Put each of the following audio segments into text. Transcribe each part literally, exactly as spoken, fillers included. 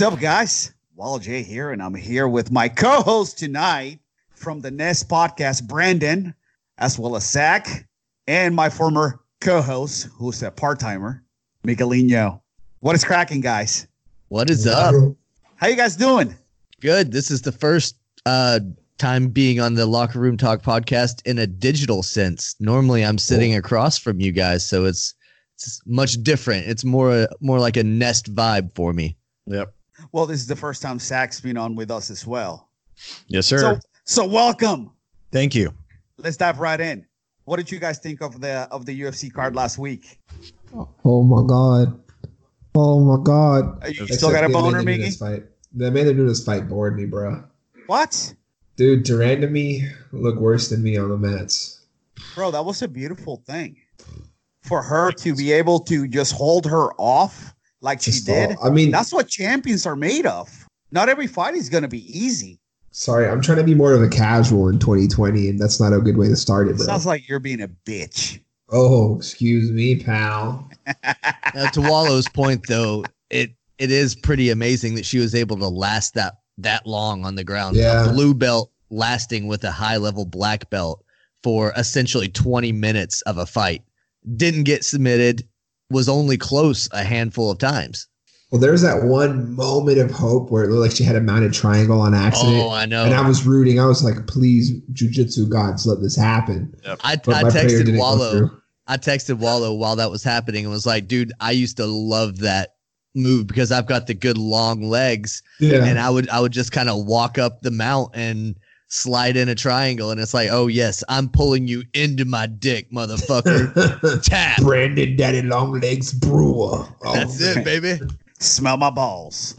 up, guys? Wallo J here, and I'm here with my co-host tonight from the Nest Podcast, Brandon, as well as Zach, and my former co-host, who's a part-timer, Miguelino. What is cracking, guys? What is up? How you guys doing? Good. This is the first uh, time being on the Locker Room Talk podcast in a digital sense. Normally, I'm sitting across from you guys, so it's it's much different. It's more more like a Nest vibe for me. Yep. Well, this is the first time Zach's been on with us as well. Yes, sir. So, so welcome. Thank you. Let's dive right in. What did you guys think of the of the U F C card last week? Oh my god. Oh my god. You still got a boner, Miggy? Fight. The Amanda Nunes fight bored me, bro. What? Dude, Durand to me looked worse than me on the mats. Bro, that was a beautiful thing. For her to be able to just hold her off like she Just did. all- I mean, That's what champions are made of. Not every fight is going to be easy. sorry, I'm trying to be more of a casual in twenty twenty, and that's not a good way to start it, bro. Sounds like you're being a bitch. Oh, excuse me, pal. Now, to Wallo's point, though, it it is pretty amazing that she was able to last that that long on the ground. Yeah. A blue belt lasting with a high level black belt for essentially twenty minutes of a fight. Didn't get submitted. Was only close a handful of times. Well, there's that one moment of hope where it looked like she had a mounted triangle on accident. Oh, I know. And I was rooting. I was like, please, jiu-jitsu gods, let this happen. I, But I my prayer texted didn't go Wallow. through. I texted Wallow while that was happening and was like, dude, I used to love that move because I've got the good long legs. Yeah. And I would I would just kind of walk up the mount and slide in a triangle. And it's like, oh, yes, I'm pulling you into my dick, motherfucker. Tap. Brandon Daddy Long Legs Brewer. Oh, That's it, baby. Smell my balls.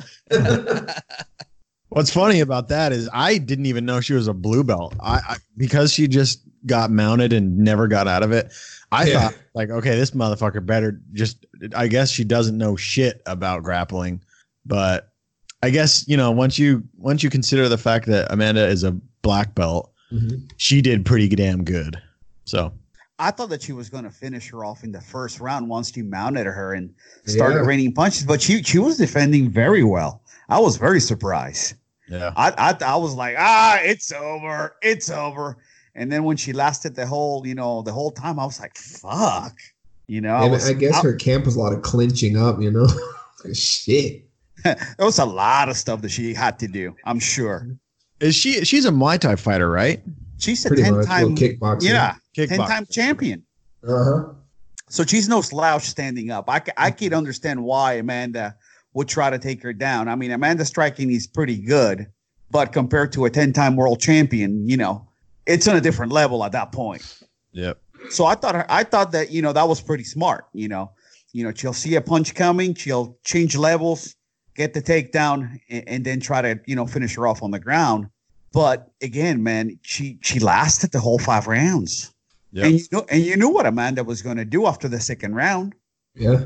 What's funny about that is I didn't even know she was a blue belt. I, I because she just got mounted and never got out of it. I Yeah. thought like, okay, this motherfucker better just. I guess she doesn't know shit about grappling, but I guess you know once you once you consider the fact that Amanda is a black belt, Mhm. she did pretty damn good. So I thought that she was going to finish her off in the first round once you mounted her and started Yeah. raining punches, but she she was defending very well. I was very surprised. yeah, I I, I was like, ah, it's over, it's over. And then when she lasted the whole, you know, the whole time, I was like, fuck, you know. I, And was, I guess I- her camp was a lot of clinching up, you know? Shit. there was a lot of stuff that she had to do. I'm sure is she? She's a Muay Thai fighter, right? she's a Pretty ten much. time, Little kickboxing. yeah, Kickboxer. ten time champion. Uh-huh. So she's no slouch standing up. I, ca- I can understand why Amanda would try to take her down. I mean, Amanda's striking is pretty good, but compared to a ten-time world champion, you know, it's on a different level at that point. Yep. So I thought her, I thought that, you know, that was pretty smart. You know, you know, she'll see a punch coming, she'll change levels, get the takedown, and, and then try to, you know, finish her off on the ground. But again, man, she she lasted the whole five rounds. Yep. And you know, and you knew what Amanda was going to do after the second round. Yeah.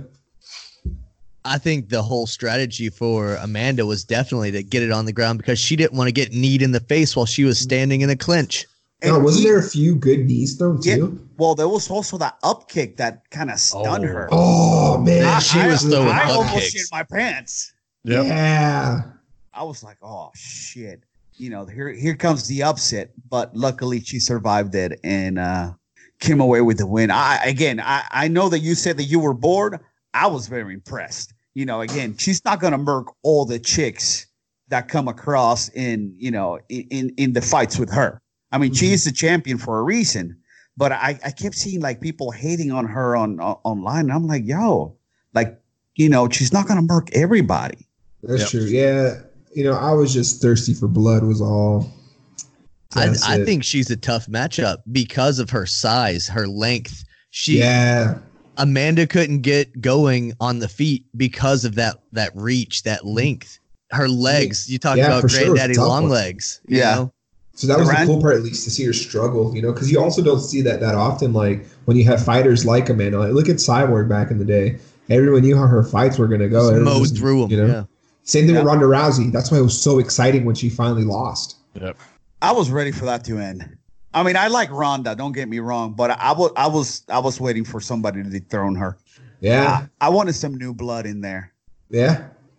I think the whole strategy for Amanda was definitely to get it on the ground because she didn't want to get kneed in the face while she was standing in a clinch. No, And wasn't he- there a few good knees, though, Yeah. too? Well, there was also that up kick that kind of stunned Oh. her. Oh, man. Yeah, she was throwing I up almost kicks. shit my pants. Yep. Yeah. I was like, oh shit. You know, here here comes the upset, but luckily she survived it and uh came away with the win. I again I, I know that you said that you were bored. I was very impressed. You know, again, she's not gonna murk all the chicks that come across in, you know, in in the fights with her. I mean, she is the champion for a reason, but I, I kept seeing like people hating on her on, on online. And I'm like, yo, like, you know, she's not gonna murk everybody. That's Yep. true. Yeah. You know, I was just thirsty for blood was all. I, That's I it. think she's a tough matchup because of her size, her length. She Yeah. Amanda couldn't get going on the feet because of that that reach, that length. Her legs. You talk Yeah, about for sure, it was a granddaddy tough long one. legs. You Yeah. know? So that was Durant- the cool part, at least, to see her struggle, you know, because you also don't see that that often. Like when you have fighters like Amanda, like, look at Cyborg back in the day. Everyone knew how her fights were going to go. Just Everyone mowed just- through them. You know? Yeah. Same thing Yeah. with Ronda Rousey. That's why it was so exciting when she finally lost. Yep. I was ready for that to end. I mean, I like Ronda, don't get me wrong, but I was I was I was waiting for somebody to dethrone her. Yeah. I, I wanted some new blood in there. Yeah.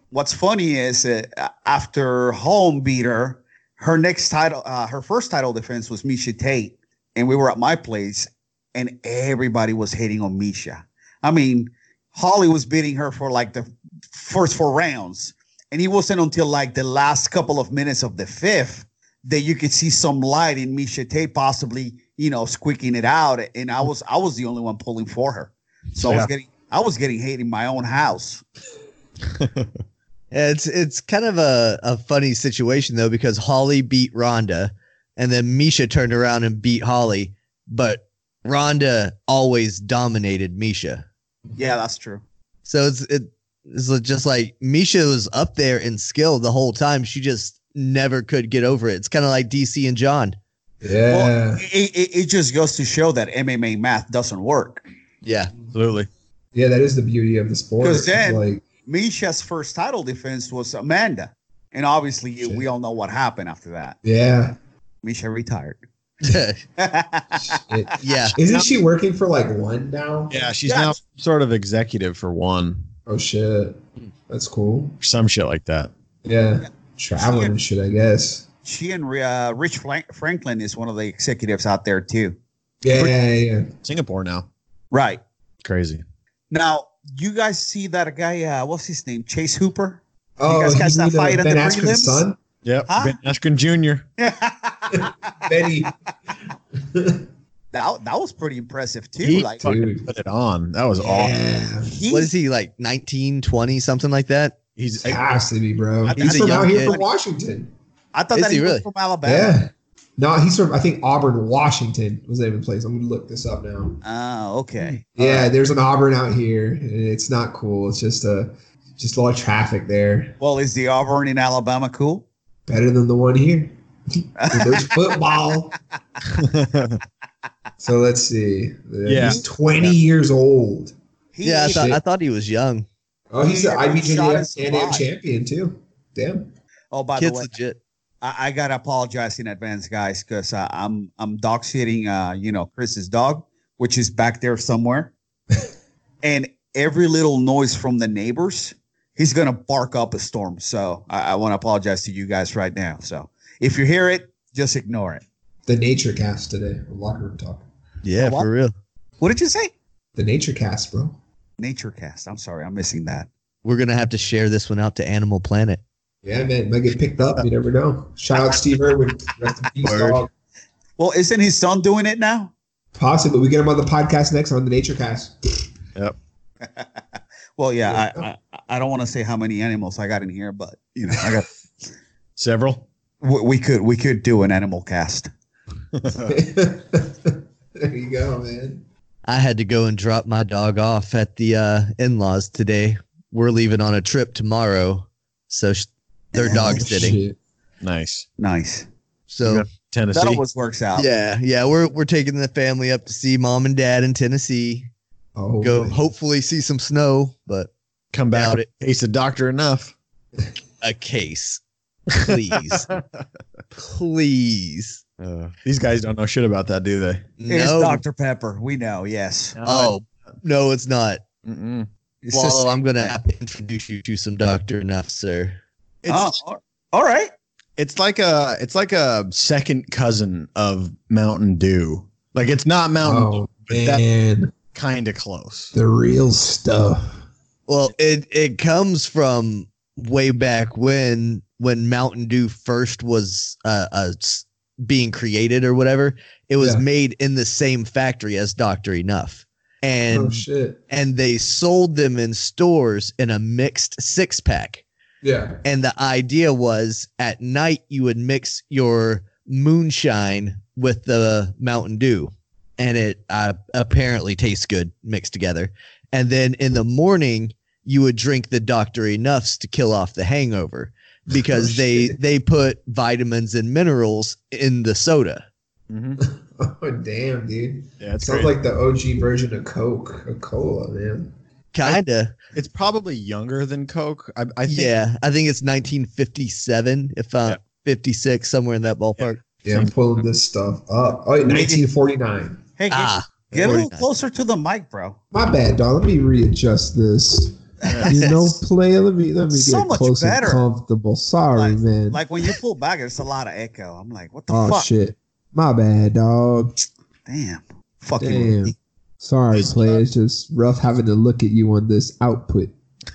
what's funny is uh, after Holm beat her, her next title, uh, her first title defense was Misha Tate, and we were at my place, and everybody was hating on Misha. I mean, Holly was beating her for like the first four rounds, and it wasn't until like the last couple of minutes of the fifth that you could see some light in Misha Tate possibly, you know, squeaking it out, and I was I was the only one pulling for her, so yeah. I was getting I was getting hate in my own house. It's it's kind of a, a funny situation though, because Holly beat Ronda and then Misha turned around and beat Holly, but Ronda always dominated Misha. Yeah, that's true. So it's it, it's just like Misha was up there in skill the whole time. She just never could get over it. It's kind of like D C and John. Yeah. Well, it, it, it just goes to show that M M A math doesn't work. Yeah, Absolutely. Yeah, that is the beauty of the sport. Because then like Misha's first title defense was Amanda. And obviously, Shit. we all know what happened after that. yeah. Misha retired. Shit. yeah. Isn't she working for like one now? Yeah, she's Yeah. now sort of executive for one. Oh shit. That's cool. Some shit like that. Yeah. Traveling and shit, I guess. She and uh, Rich Frank- Franklin is one of the executives out there, too. Yeah, yeah, yeah. Singapore now. Right. Crazy. Now, you guys see that guy, uh, what's his name? Chase Hooper? Oh, guys catch he's that the fight in Ben the Askren's prelims? son? Yep. Huh? Ben Askren Junior Betty. That, that was pretty impressive, too. He like, fucking Dude. put it on. That was awesome. Yeah. he, What is he, like nineteen, twenty, something like that? He's Has to be, bro. I- He's he's a from out young here kid. from Washington. I thought Is that he he was really? from Alabama. Yeah. No, he's from, I think, Auburn, Washington was the name of the place. I'm going to look this up now. Oh, okay. Yeah, there's an Auburn out here, and it's not cool. It's just a, just a lot of traffic there. Well, is the Auburn in Alabama cool? Better than the one here. There's football. So let's see. Yeah. He's twenty years old. He, Yeah, I thought shit. I thought he was young. Oh, he's He an never shot I B J J F his Can-Am spot. champion, too. Damn. oh, by Kid's the way, legit. I, I gotta apologize in advance, guys, because uh, I'm I'm dog sitting, uh, you know, Chris's dog, which is back there somewhere, and every little noise from the neighbors, he's gonna bark up a storm. So I, I want to apologize to you guys right now. So if you hear it, just ignore it. The Nature Cast today. Locker room talk. Yeah, what? for real. What did you say? The Nature Cast, bro. Nature Cast. I'm sorry, I'm missing that. We're gonna have to share this one out to Animal Planet. Yeah, man. It might get picked up. You never know. Shout out Steve Irwin. Rest in peace, Word. dog. Well, isn't his son doing it now? Possibly. We get him on the podcast next on the Nature Cast. Yep. Well, yeah, I I, I don't want to say how many animals I got in here, but you know, I got. Several. we, we could we could do an animal cast. There you go, man. I had to go and drop my dog off at the uh, in-laws today. We're leaving on a trip tomorrow, so sh- they're dog Oh, sitting. shit. Nice. Nice. So You got Tennessee. That always works out. yeah, yeah, we're we're taking the family up to see mom and dad in Tennessee. Oh, Go man. hopefully see some snow, but Come back Doubt with it. a case of Doctor Enough. a case, please, please. Uh, these guys don't know shit about that, do they? It's No. Doctor Pepper. We know. Yes. Oh no, it's not. Mm-mm. It's Wallow, just- I'm gonna have to introduce you to some Doctor Enough, sir. It's oh, all right. it's like a it's like a second cousin of Mountain Dew. Like it's not Mountain Dew, Oh, but that's man. kind of close. The real stuff. Well, it it comes from way back when when Mountain Dew first was uh, uh s- being created or whatever. It was Yeah. made in the same factory as Doctor Enough, and Oh, shit. and they sold them in stores in a mixed six pack. Yeah. And the idea was at night you would mix your moonshine with the Mountain Dew, and it uh, apparently tastes good mixed together. And then in the morning you would drink the Doctor Enoughs to kill off the hangover because Oh, they shit. they put vitamins and minerals in the soda. Mm-hmm. Oh, damn, dude. Yeah, it's Sounds great. like the O G version of Coke, a cola, man. Kinda. It's probably younger than Coke. I, I think. Yeah. I think it's nineteen fifty-seven, if uh Yeah. fifty-six, somewhere in that ballpark. Yeah, I'm pulling this stuff up. Oh, nineteen forty-nine. Hey, get, Ah. get a little forty-nine. closer to the mic, bro. My bad, dog. Let me readjust this. You know, play. Let me let me So get much close better. and comfortable. Sorry, like, man. like when you pull back, there's a lot of echo. I'm like, what the oh fuck? shit, my bad, dog. Damn. Fucking Damn. rookie. Sorry, play. It's just rough having to look at you on this output.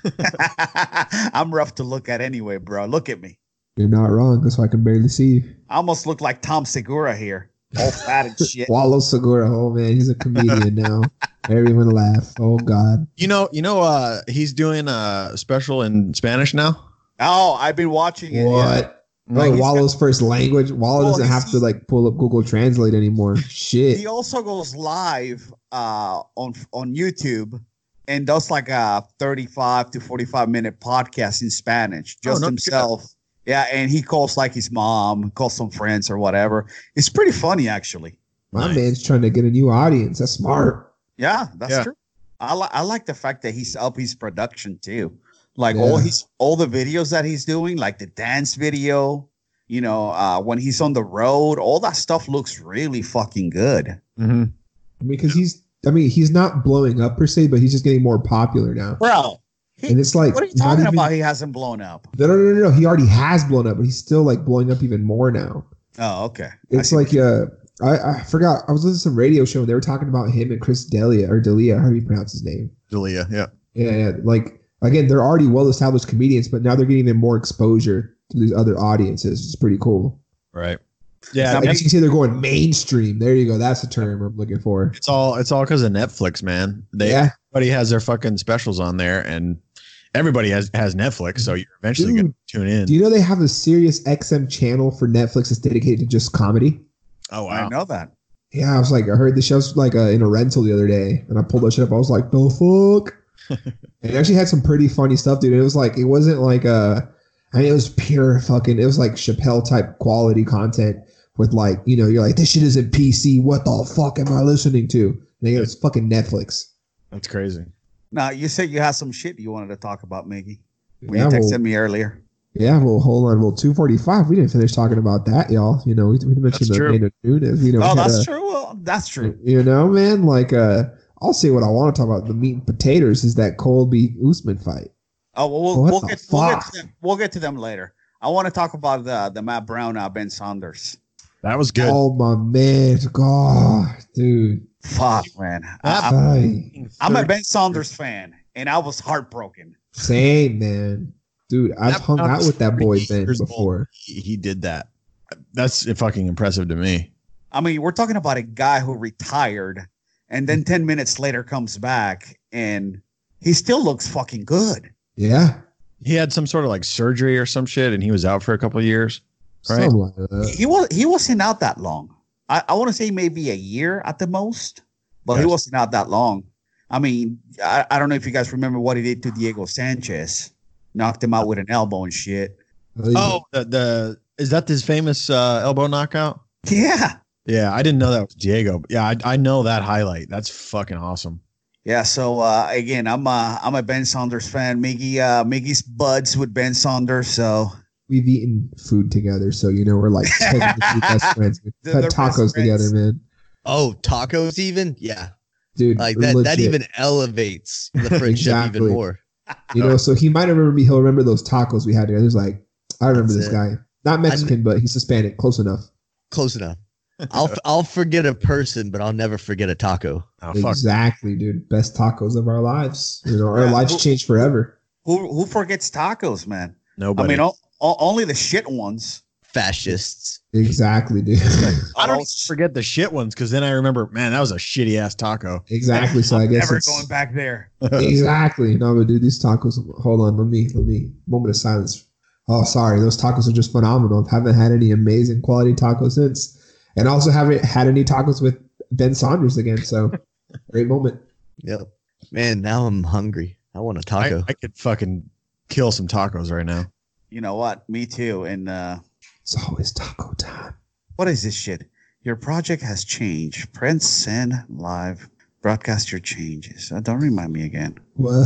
I'm rough to look at anyway, bro. Look at me. You're not wrong. That's why I can barely see you. I almost look like Tom Segura here. All fat and shit. Wallo Segura. Oh man, he's a comedian now. Everyone laugh. Oh god. You know, you know, uh, he's doing a special in Spanish now. Oh, I've been watching it. What? Yeah. Oh, Like, he's Wallo's first language. Wallo Well, doesn't have he's- to like pull up Google Translate anymore. Shit. He also goes live uh, on on YouTube and does like a thirty-five to forty-five minute podcast in Spanish, just no himself. Yeah, and he calls like his mom, calls some friends or whatever. It's pretty funny, actually. My Nice. man's trying to get a new audience. That's smart. Yeah, that's Yeah. true. I like I like the fact that he's up his production too. Like Yeah. all his all the videos that he's doing, like the dance video, you know, uh, when he's on the road, all that stuff looks really fucking good. Mm-hmm. I mean, because he's. I mean, he's not blowing up per se, but he's just getting more popular now. Bro, he- And it's like, what are you not talking even- about? He hasn't blown up. No, no, no, no, no. He already has blown up, but he's still like blowing up even more now. Oh, okay. I It's see. like uh, I, I forgot. I was listening to some radio show and they were talking about him and Chris D'Elia or D'Elia, how do you pronounce his name? Delia, yeah. Yeah, yeah. Like again, they're already well established comedians, but now they're getting them more exposure to these other audiences. It's pretty cool. Right. Yeah, Now, I guess you can say they're going mainstream. There you go. That's the term I'm looking for. it's all it's all because of Netflix, man. They Yeah. everybody has their fucking specials on there, and everybody has has Netflix, so you're eventually Dude, gonna tune in. Do you know they have a Sirius X M channel for Netflix that's dedicated to just comedy? Oh I wow. know that. Yeah, I was like, I heard the show's like uh, in a rental the other day, and I pulled that shit up. I was like, the fuck? And it actually had some pretty funny stuff, dude. It was like, it wasn't like uh I mean, it was pure fucking. It was like Chappelle type quality content with like, you know, you're like, this shit isn't P C. What the fuck am I listening to? And they go, it's fucking Netflix. That's crazy. Now you said you had some shit you wanted to talk about, Miggy. When Yeah, you texted well- me earlier. Yeah, well, hold on. Well, two forty-five. We didn't finish talking about that, y'all. You know, we, we mentioned That's the true. Amanda Nunes. You know, we Oh, had that's a- true. Well, that's true. You know, man, like uh I'll say what I want to talk about. The meat and potatoes is that Colby Usman fight. Oh, well, we'll, What we'll the get we'll get, fuck? to them, we'll get to them later. I want to talk about the the Matt Brown uh, Ben Saunders. That was good. Oh my man, God, dude. Fuck, man. I, That- I'm, I, I'm a Ben Saunders fan, and I was heartbroken. same man, dude. I've That hung out Brown's with that boy three Ben years old. before. He, he did that. That's fucking impressive to me. I mean, we're talking about a guy who retired, and then ten minutes later comes back, and he still looks fucking good. Yeah, He had some sort of like surgery or some shit, and he was out for a couple of years. Right. something like that. He was he wasn't out that long. I, I want to say maybe a year at the most, but he Gotcha. wasn't out that long. I mean, I, I don't know if you guys remember what he did to Diego Sanchez, knocked him out with an elbow and shit. Oh, the, the is that his famous uh, elbow knockout? Yeah, Yeah, I didn't know that was Diego. But yeah, I, I know that highlight. That's fucking awesome. yeah. So uh, again, I'm a I'm a Ben Saunders fan. Miggy uh, Miggy's buds with Ben Saunders, so we've eaten food together, so you know we're like technically best friends. We've They're- had they're best tacos together, friends. man. Oh, that even? Yeah. Dude, Like that that legit. even elevates the friendship Exactly. even more. You know, so he might remember me. He'll remember those tacos we had together. He's like, I remember That's this it. guy. Not Mexican, but he's Hispanic. Close enough. Close enough. I'll I'll forget a person, but I'll never forget a taco. Oh fuck. Exactly, dude. Best tacos of our lives. You know, our Yeah. lives changed forever. who who forgets tacos, man? Nobody. I mean, o- o- only the shit ones. Fascists. Exactly, dude. I don't Oh, even forget the shit ones because then I remember, man, that was a shitty ass taco. exactly. So I guess Never it's going back there. exactly. No, but dude, these tacos. Hold on, let me let me moment of silence. Oh, sorry, those tacos are just phenomenal. Haven't had any amazing quality tacos since, and also haven't had any tacos with Ben Saunders again. So great moment. Yep. Man, now I'm hungry. I want a I, taco. I could fucking kill some tacos right now. You know what? Me too. And uh, It's always taco time. what is this shit? Your project has changed. Press send live. Broadcast your changes. Uh, don't remind me again. What?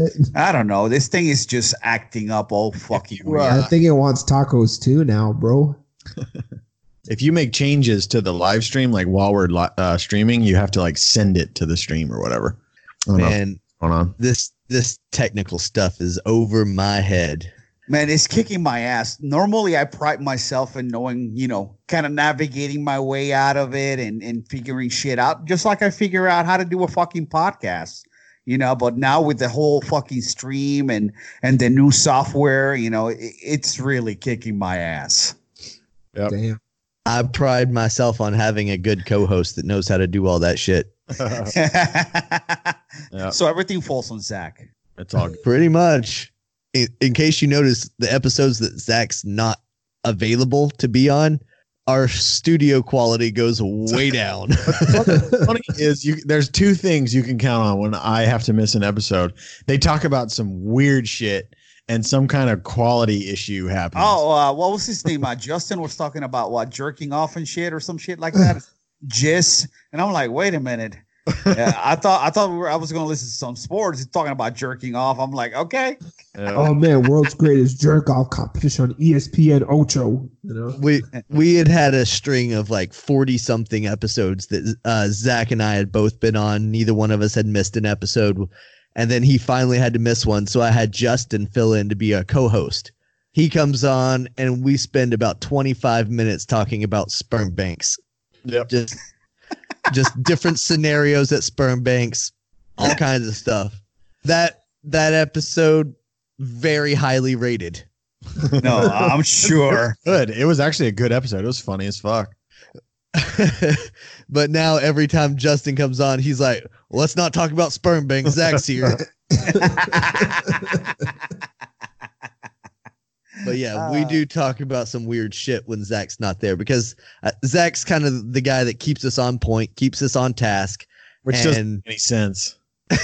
I don't know. This thing is just acting up all fucking you, weird. uh, I think it wants tacos too now, bro. If you make changes to the live stream, like while we're li- uh, streaming, you have to like send it to the stream or whatever. I don't know. Man, going on? This this technical stuff is over my head. Man, it's kicking my ass. Normally, I pride myself in knowing, you know, kind of navigating my way out of it and, and figuring shit out, just like I figure out how to do a fucking podcast, you know. But now with the whole fucking stream and and the new software, you know, it, it's really kicking my ass. Yep. Damn. I pride myself on having a good co-host that knows how to do all that shit. Yeah. So everything falls on Zach. It's all good. Pretty much. In, in case you notice, the episodes that Zach's not available to be on, our studio quality goes way down. Funny is you there's two things you can count on when I have to miss an episode. They talk about some weird shit and some kind of quality issue happens. Oh, uh, what was his name? Uh, Justin was talking about what, jerking off and shit or some shit like that. Jizz. And I'm like, wait a minute. Yeah, I thought I thought we were, I was going to listen to some sports. He's talking about jerking off. I'm like, okay. Yeah. Oh man, world's greatest jerk off competition on E S P N Ocho. You know, we we had had a string of like forty something episodes that uh, Zach and I had both been on. Neither one of us had missed an episode. And then he finally had to miss one. So I had Justin fill in to be a co-host. He comes on and we spend about twenty-five minutes talking about sperm banks. Yep. Just just different scenarios at sperm banks, all kinds of stuff. That that episode, very highly rated. No, I'm sure. Good. It was actually a good episode. It was funny as fuck. But now every time Justin comes on, he's like, well, let's not talk about sperm banks. Zach's here. But yeah, we do talk about some weird shit when Zach's not there because uh, Zach's kind of the guy that keeps us on point, keeps us on task. Which and doesn't make any sense.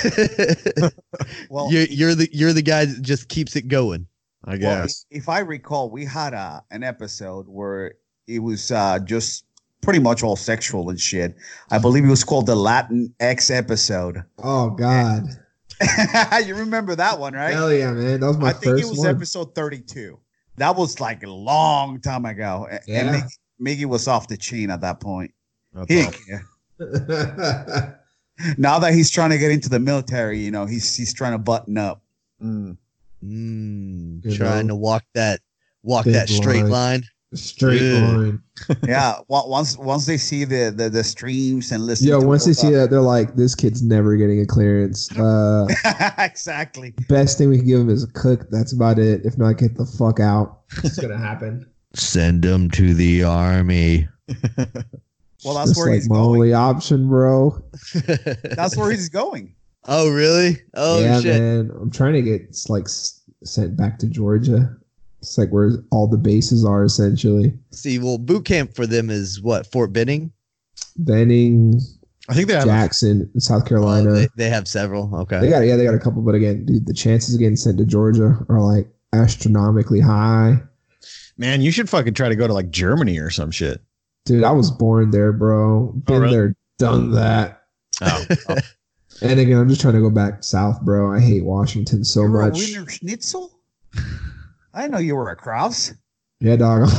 Well, you're, you're the you're the guy that just keeps it going. I well, guess. if I recall, we had a, an episode where it was uh, just pretty much all sexual and shit. I believe it was called the Latin X episode. oh god, You remember that one, right? hell yeah, man, that was my I think first it was one. episode thirty-two. That was like a long time ago. A- Yeah. And Miggy, Miggy was off the chain at that point. That's He all. didn't care. Now that he's trying to get into the military, you know, he's he's trying to button up. Mm. Mm, You trying know, to walk that walk big that straight line. line. Straight Yeah. line. Yeah, wa- once once they see the the, the streams and listen. Yo, to once all they see that- that, they're like, this kid's never getting a clearance. Uh, exactly. best thing we can give him is a cook. That's about it. If not, get the fuck out. It's gonna happen. Send them to the army. Well, that's Just where like he's my going. only option, bro. That's where he's going. Oh really? Oh yeah, shit! man. I'm trying to get like s- sent back to Georgia. It's like where all the bases are essentially. See, well, boot camp for them is what, Fort Benning? Benning, I think they have Jackson, South Carolina. Oh, they, they, they have several. Okay. got yeah, they got a couple, but again, dude, the chances of getting sent to Georgia are like astronomically high. Man, you should fucking try to go to like Germany or some shit. Dude, I was born there, bro. Been really? there, done that. Oh, oh. And again, I'm just trying to go back south, bro. I hate Washington so You were a much. Wiener Schnitzel? I didn't know you were a Kraus. Yeah, dog.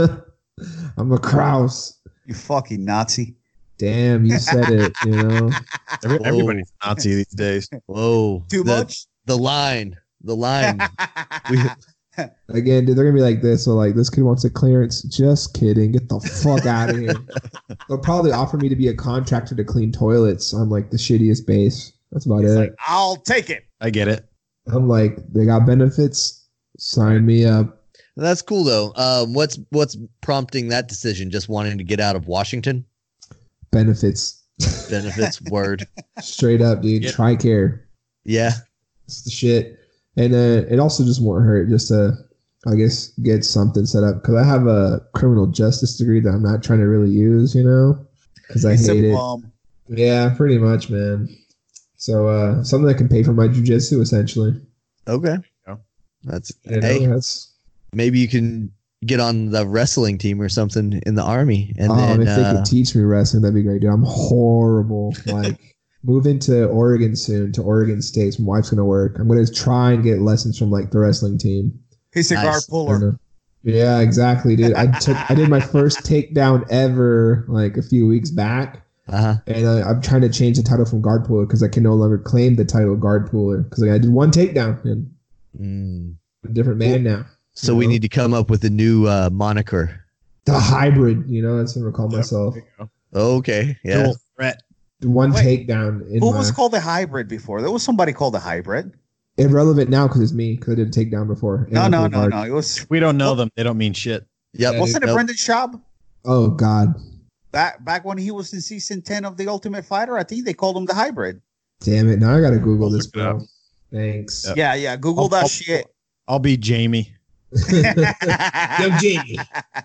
I'm a Kraus. You fucking Nazi. Damn, you said it. You know. Every, Whoa. everybody's a Nazi these days. Whoa. Too the, much? The line. The line. we, Again, dude, they're gonna be like this. So like, this kid wants a clearance. Just kidding. Get the fuck out of here. They'll probably offer me to be a contractor to clean toilets on like the shittiest base. That's about He's it. like, I'll take it. I get it. I'm like, they got benefits. Sign me up. that's cool though. Um, what's what's prompting that decision? Just wanting to get out of Washington? Benefits. Benefits. Word. Straight up, dude. Yeah. Tricare. Yeah. It's the shit. And uh, it also just won't hurt just to, I guess, get something set up. Because I have a criminal justice degree that I'm not trying to really use, you know? Because I He's a hate it. bum. Yeah, pretty much, man. So uh, something that can pay for my jujitsu, essentially. Okay. Yeah. That's You know, hey. that's, Maybe you can get on the wrestling team or something in the army, and oh, then if they uh, could teach me wrestling, that'd be great, dude. I'm horrible. Like, moving to Oregon soon, to Oregon State. My wife's gonna work. I'm gonna try and get lessons from like the wrestling team. He's a Nice. guard I puller. don't know. Yeah, exactly, dude. I took I did my first takedown ever like a few weeks back. Uh-huh. and uh, I'm trying to change the title from guard puller because I can no longer claim the title guard puller because like, I did one takedown and Mm. a different man now. So you we know? need to come up with a new uh, moniker. the hybrid. You know, that's what I call Yep. myself. Okay. Yeah. Dual threat. One Wait, takedown. In Who my, was called the hybrid before? There was somebody called the hybrid. irrelevant now because it's me because I did a takedown before. No, And no, I'm no, guard. no. It was We don't know them. They don't mean shit. Yep. Yeah, wasn't it Nope. Brendan Schaub? Oh God, Back back when he was in season ten of The Ultimate Fighter, I think they called him the hybrid. damn it! Now I gotta Google I'll this, look it up. bro. Thanks. Yep. Yeah, yeah. Google I'll- that I'll- shit. I'll be Jamie. Young Jamie.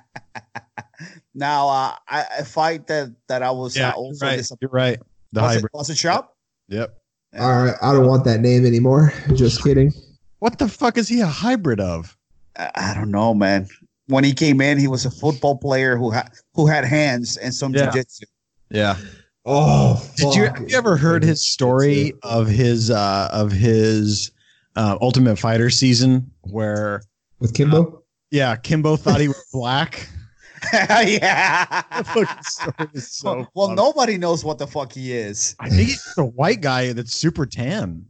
Now, uh, I, a fight that that I was Yeah, uh, you're also right. disappointed. You're right. The Was it, hybrid. was it Schaub? Yep. All right, I don't want that name anymore. Just kidding. What the fuck is he a hybrid of? I, I don't know, man. When he came in, he was a football player who had who had hands and some Yeah. jiu-jitsu. Yeah. Oh, Did you fuck. have you ever heard his story of his uh of his uh Ultimate Fighter season where with Kimbo? yeah, Kimbo thought he was black? yeah. That fucking story is so well, well funny. nobody knows what the fuck he is. I think he's a white guy that's super tan.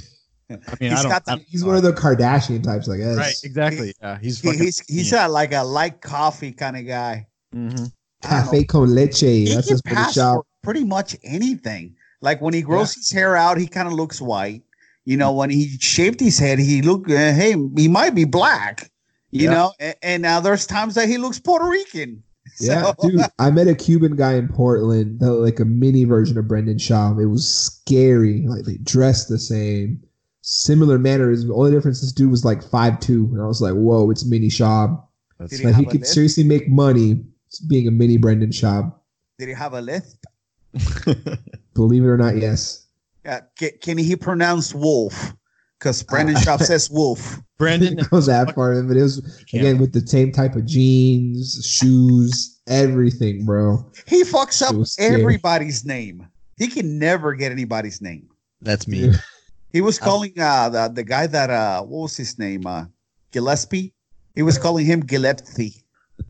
I mean, He's I don't, got the- I don't He's know. one of the Kardashian types, I guess. right, exactly. Yeah, he's He, fucking he's he's yeah. a, like a light coffee kind of guy. Mhm. I don't know. Cafe con leche. He That's can his pretty pass shop. for pretty much anything. Like when he grows his hair out, he kind of looks white. You know, when he shaved his head, he look. Uh, hey, he might be black. You Yeah. know, and, and now there's times that he looks Puerto Rican. Yeah, So- dude. I met a Cuban guy in Portland, that like a mini version of Brendan Schaub. It was scary. Like they dressed the same, similar manners. The only difference, this dude was like five two, and I was like, whoa, it's mini Schaub. That's Did he Like he have a could lisp? seriously make money being a mini Brendan Schaub. Did he have a lisp? Believe it or not, yes. Yeah, can, can he pronounce wolf? Because Brendan Schaub says wolf. Brendan. Didn't go that far, but it was can't- again with the same type of jeans, shoes, everything, bro. He fucks It up was scary. everybody's name. He can never get anybody's name. That's me. He was Um, calling uh the, the guy that uh what was his name? Uh Gillespie. He was calling him Gillespie.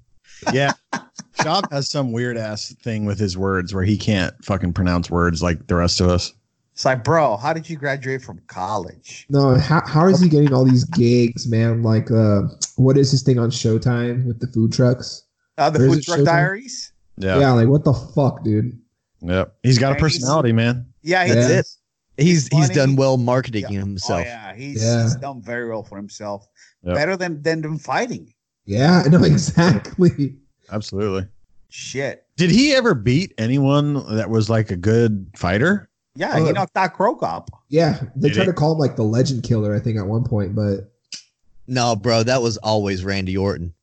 Yeah. Schaub has some weird ass thing with his words where he can't fucking pronounce words like the rest of us. It's like, bro, how did you graduate from college? No, how how is he getting all these gigs, man? Like, uh, what is his thing on Showtime with the food trucks? Uh, the Where is Food it, Truck Showtime? Diaries? Yeah. Yeah, like what the fuck, dude? Yep. He's got a Yeah, he's- personality, man. Yeah, he Yeah. did. He's he's funny. done well marketing Yeah. Oh himself. yeah, he's, Yeah. he's done very well for himself. Yep. Better than than them fighting. Yeah, no, exactly. Absolutely. Shit. Did he ever beat anyone that was like a good fighter? Yeah, he Uh, knocked out Krokop. Yeah, they Did tried he? to call him like the legend killer, I think, at one point, but No, bro, that was always Randy Orton.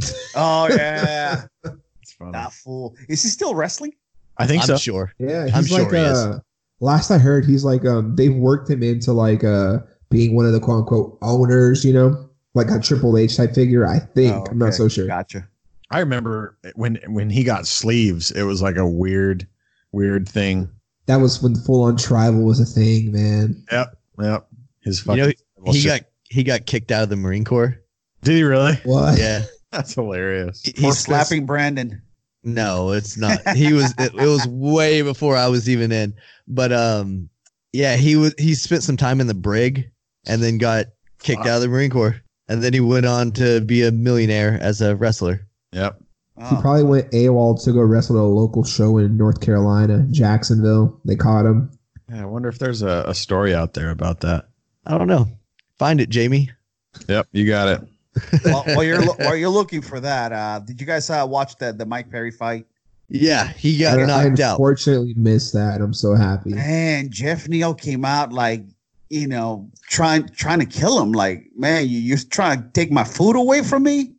Oh yeah. It's funny. That fool. Is he still wrestling? I think I'm so. sure. yeah, he's I'm sure like he is. uh last I heard, he's like um they've worked him into like uh being one of the quote unquote owners, you know, like a Triple H type figure. I think Oh, I'm not okay. so sure. Gotcha. I remember when when he got sleeves, it was like a weird, weird thing. That was when full on tribal was a thing, man. Yep. Yep. His You fucking know, well, he shit. got he got kicked out of the Marine Corps. Did he really? What? Yeah. That's hilarious. He- For he's slapping Brandon. No, it's not. He was. It, it was way before I was even in. But um, yeah, he was. He spent some time in the brig, and then got kicked Wow. out of the Marine Corps, and then he went on to be a millionaire as a wrestler. Yep. He Oh. probably went AWOL to go wrestle at a local show in North Carolina, Jacksonville. They caught him. Yeah, I wonder if there's a, a story out there about that. I don't know. Find it, Jamie. Yep, you got it. while, while you're lo- while you're looking for that, uh, did you guys uh, watch the the Mike Perry fight? Yeah, he got I, I knocked out. unfortunately missed that, and I'm so happy. Man, Jeff Neal came out like, you know, trying trying to kill him. Like, man, you you're trying to take my food away from me?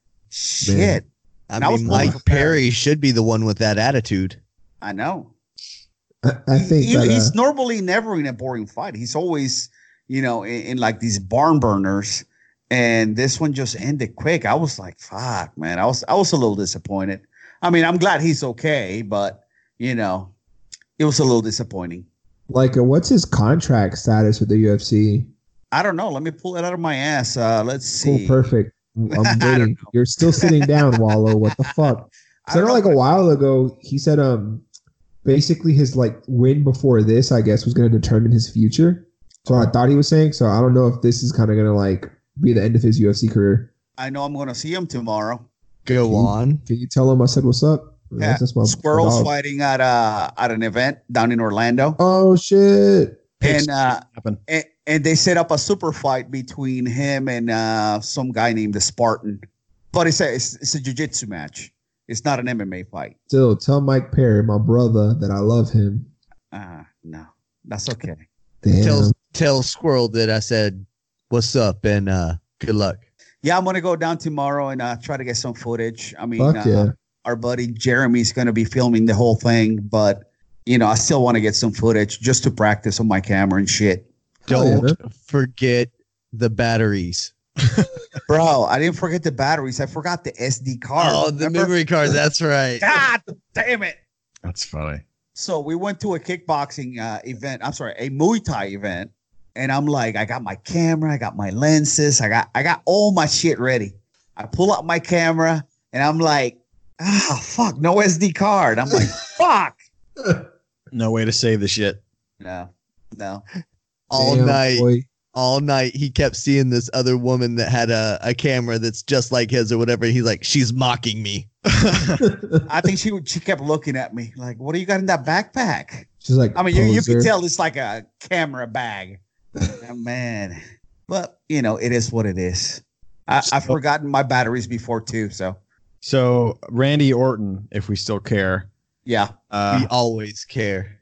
Shit, I And I was mean, pulling Mike for Perry. Perry should be the one with that attitude. I know. I, I think He- that, he's uh, normally never in a boring fight. He's always, you know, in, in like these barn burners. And this one just ended quick. I was like, fuck, man. I was I was a little disappointed. I mean, I'm glad he's okay, but you know, it was a little disappointing. like, uh, what's his contract status with the U F C? I don't know. Let me pull it out of my ass. Uh, let's Cool, see. perfect. I'm I don't waiting. know. You're still sitting down, Wallow. What the fuck? I So I don't know, like know. a while ago, he said um basically his like win before this, I guess, was going to determine his future. So I thought he was saying. So I don't know if this is kind of going to like be the end of his U F C career. I know I'm going to see him tomorrow. Go Can you- on. Can you tell him I said what's up? Yeah, That's my Squirrels dog. fighting at uh at an event down in Orlando, Oh shit! and uh, happen. and, and they set up a super fight between him and uh some guy named the Spartan, but it's a it's, it's a jiu-jitsu match. It's not an M M A fight. Still, tell Mike Perry, my brother, that I love him. Uh no, that's okay. Damn. Tell tell Squirrel that I said what's up and uh, good luck. Yeah, I'm gonna go down tomorrow and uh, try to get some footage. I mean, Fuck uh, yeah. our buddy Jeremy's gonna be filming the whole thing, but you know, I still want to get some footage just to practice on my camera and shit. Oh, yeah, Don't man. forget the batteries. Bro, I didn't forget the batteries. I forgot the S D card. Oh, the Remember? memory card. That's right. God damn it. That's funny. So we went to a kickboxing uh, event. I'm sorry, a Muay Thai event. And I'm like, I got my camera, I got my lenses, I got I got all my shit ready. I pull out my camera and I'm like, ah, fuck, no S D card. I'm like, fuck. No way to save the shit. No, no. All Damn, night. boy. all night he kept seeing this other woman that had a, a camera that's just like his or whatever. He's like, she's mocking me. I think she would- she kept looking at me like, what do you got in that backpack? She's like, I mean, you, you poser. could tell it's like a camera bag. Oh, man. But, you know, it is what it is. I, I've forgotten my batteries before, too. So, So Randy Orton, if we still care, yeah. uh, we always care.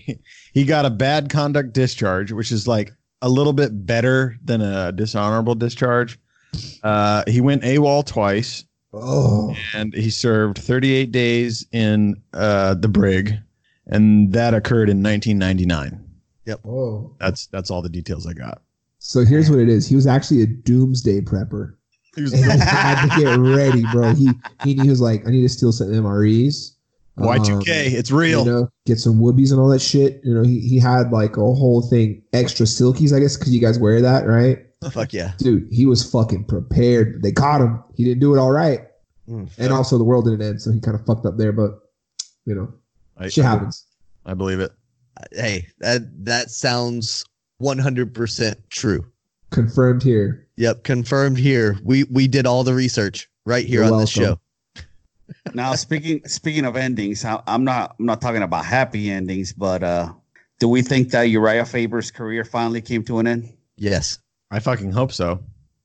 he got a bad conduct discharge, which is like a little bit better than a dishonorable discharge. Uh, he went AWOL twice, Oh, and he served thirty-eight days in uh, the brig, and that occurred in nineteen ninety-nine. oh. That's that's all the details I got. So here's what it is. He was actually a doomsday prepper. He was And he had to get ready, bro. He, he he was like, I need to steal some M R Es. Y two K, Um, it's real. You know, get some whoobies and all that shit. You know, he, he had like a whole thing, extra silkies, I guess, because you guys wear that, right? Fuck yeah. Dude, he was fucking prepared. They caught him. He didn't do it all right. Mm. And also the world didn't end, so he kind of fucked up there, but you know, I, shit happens. I believe it. Hey, that that sounds one hundred percent true. Confirmed here. Yep, confirmed here. We we did all the research right here You're on this welcome. show. Now, speaking speaking of endings, I, I'm not I'm not talking about happy endings, but uh, do we think that Uriah Faber's career finally came to an end? Yes. I fucking hope so.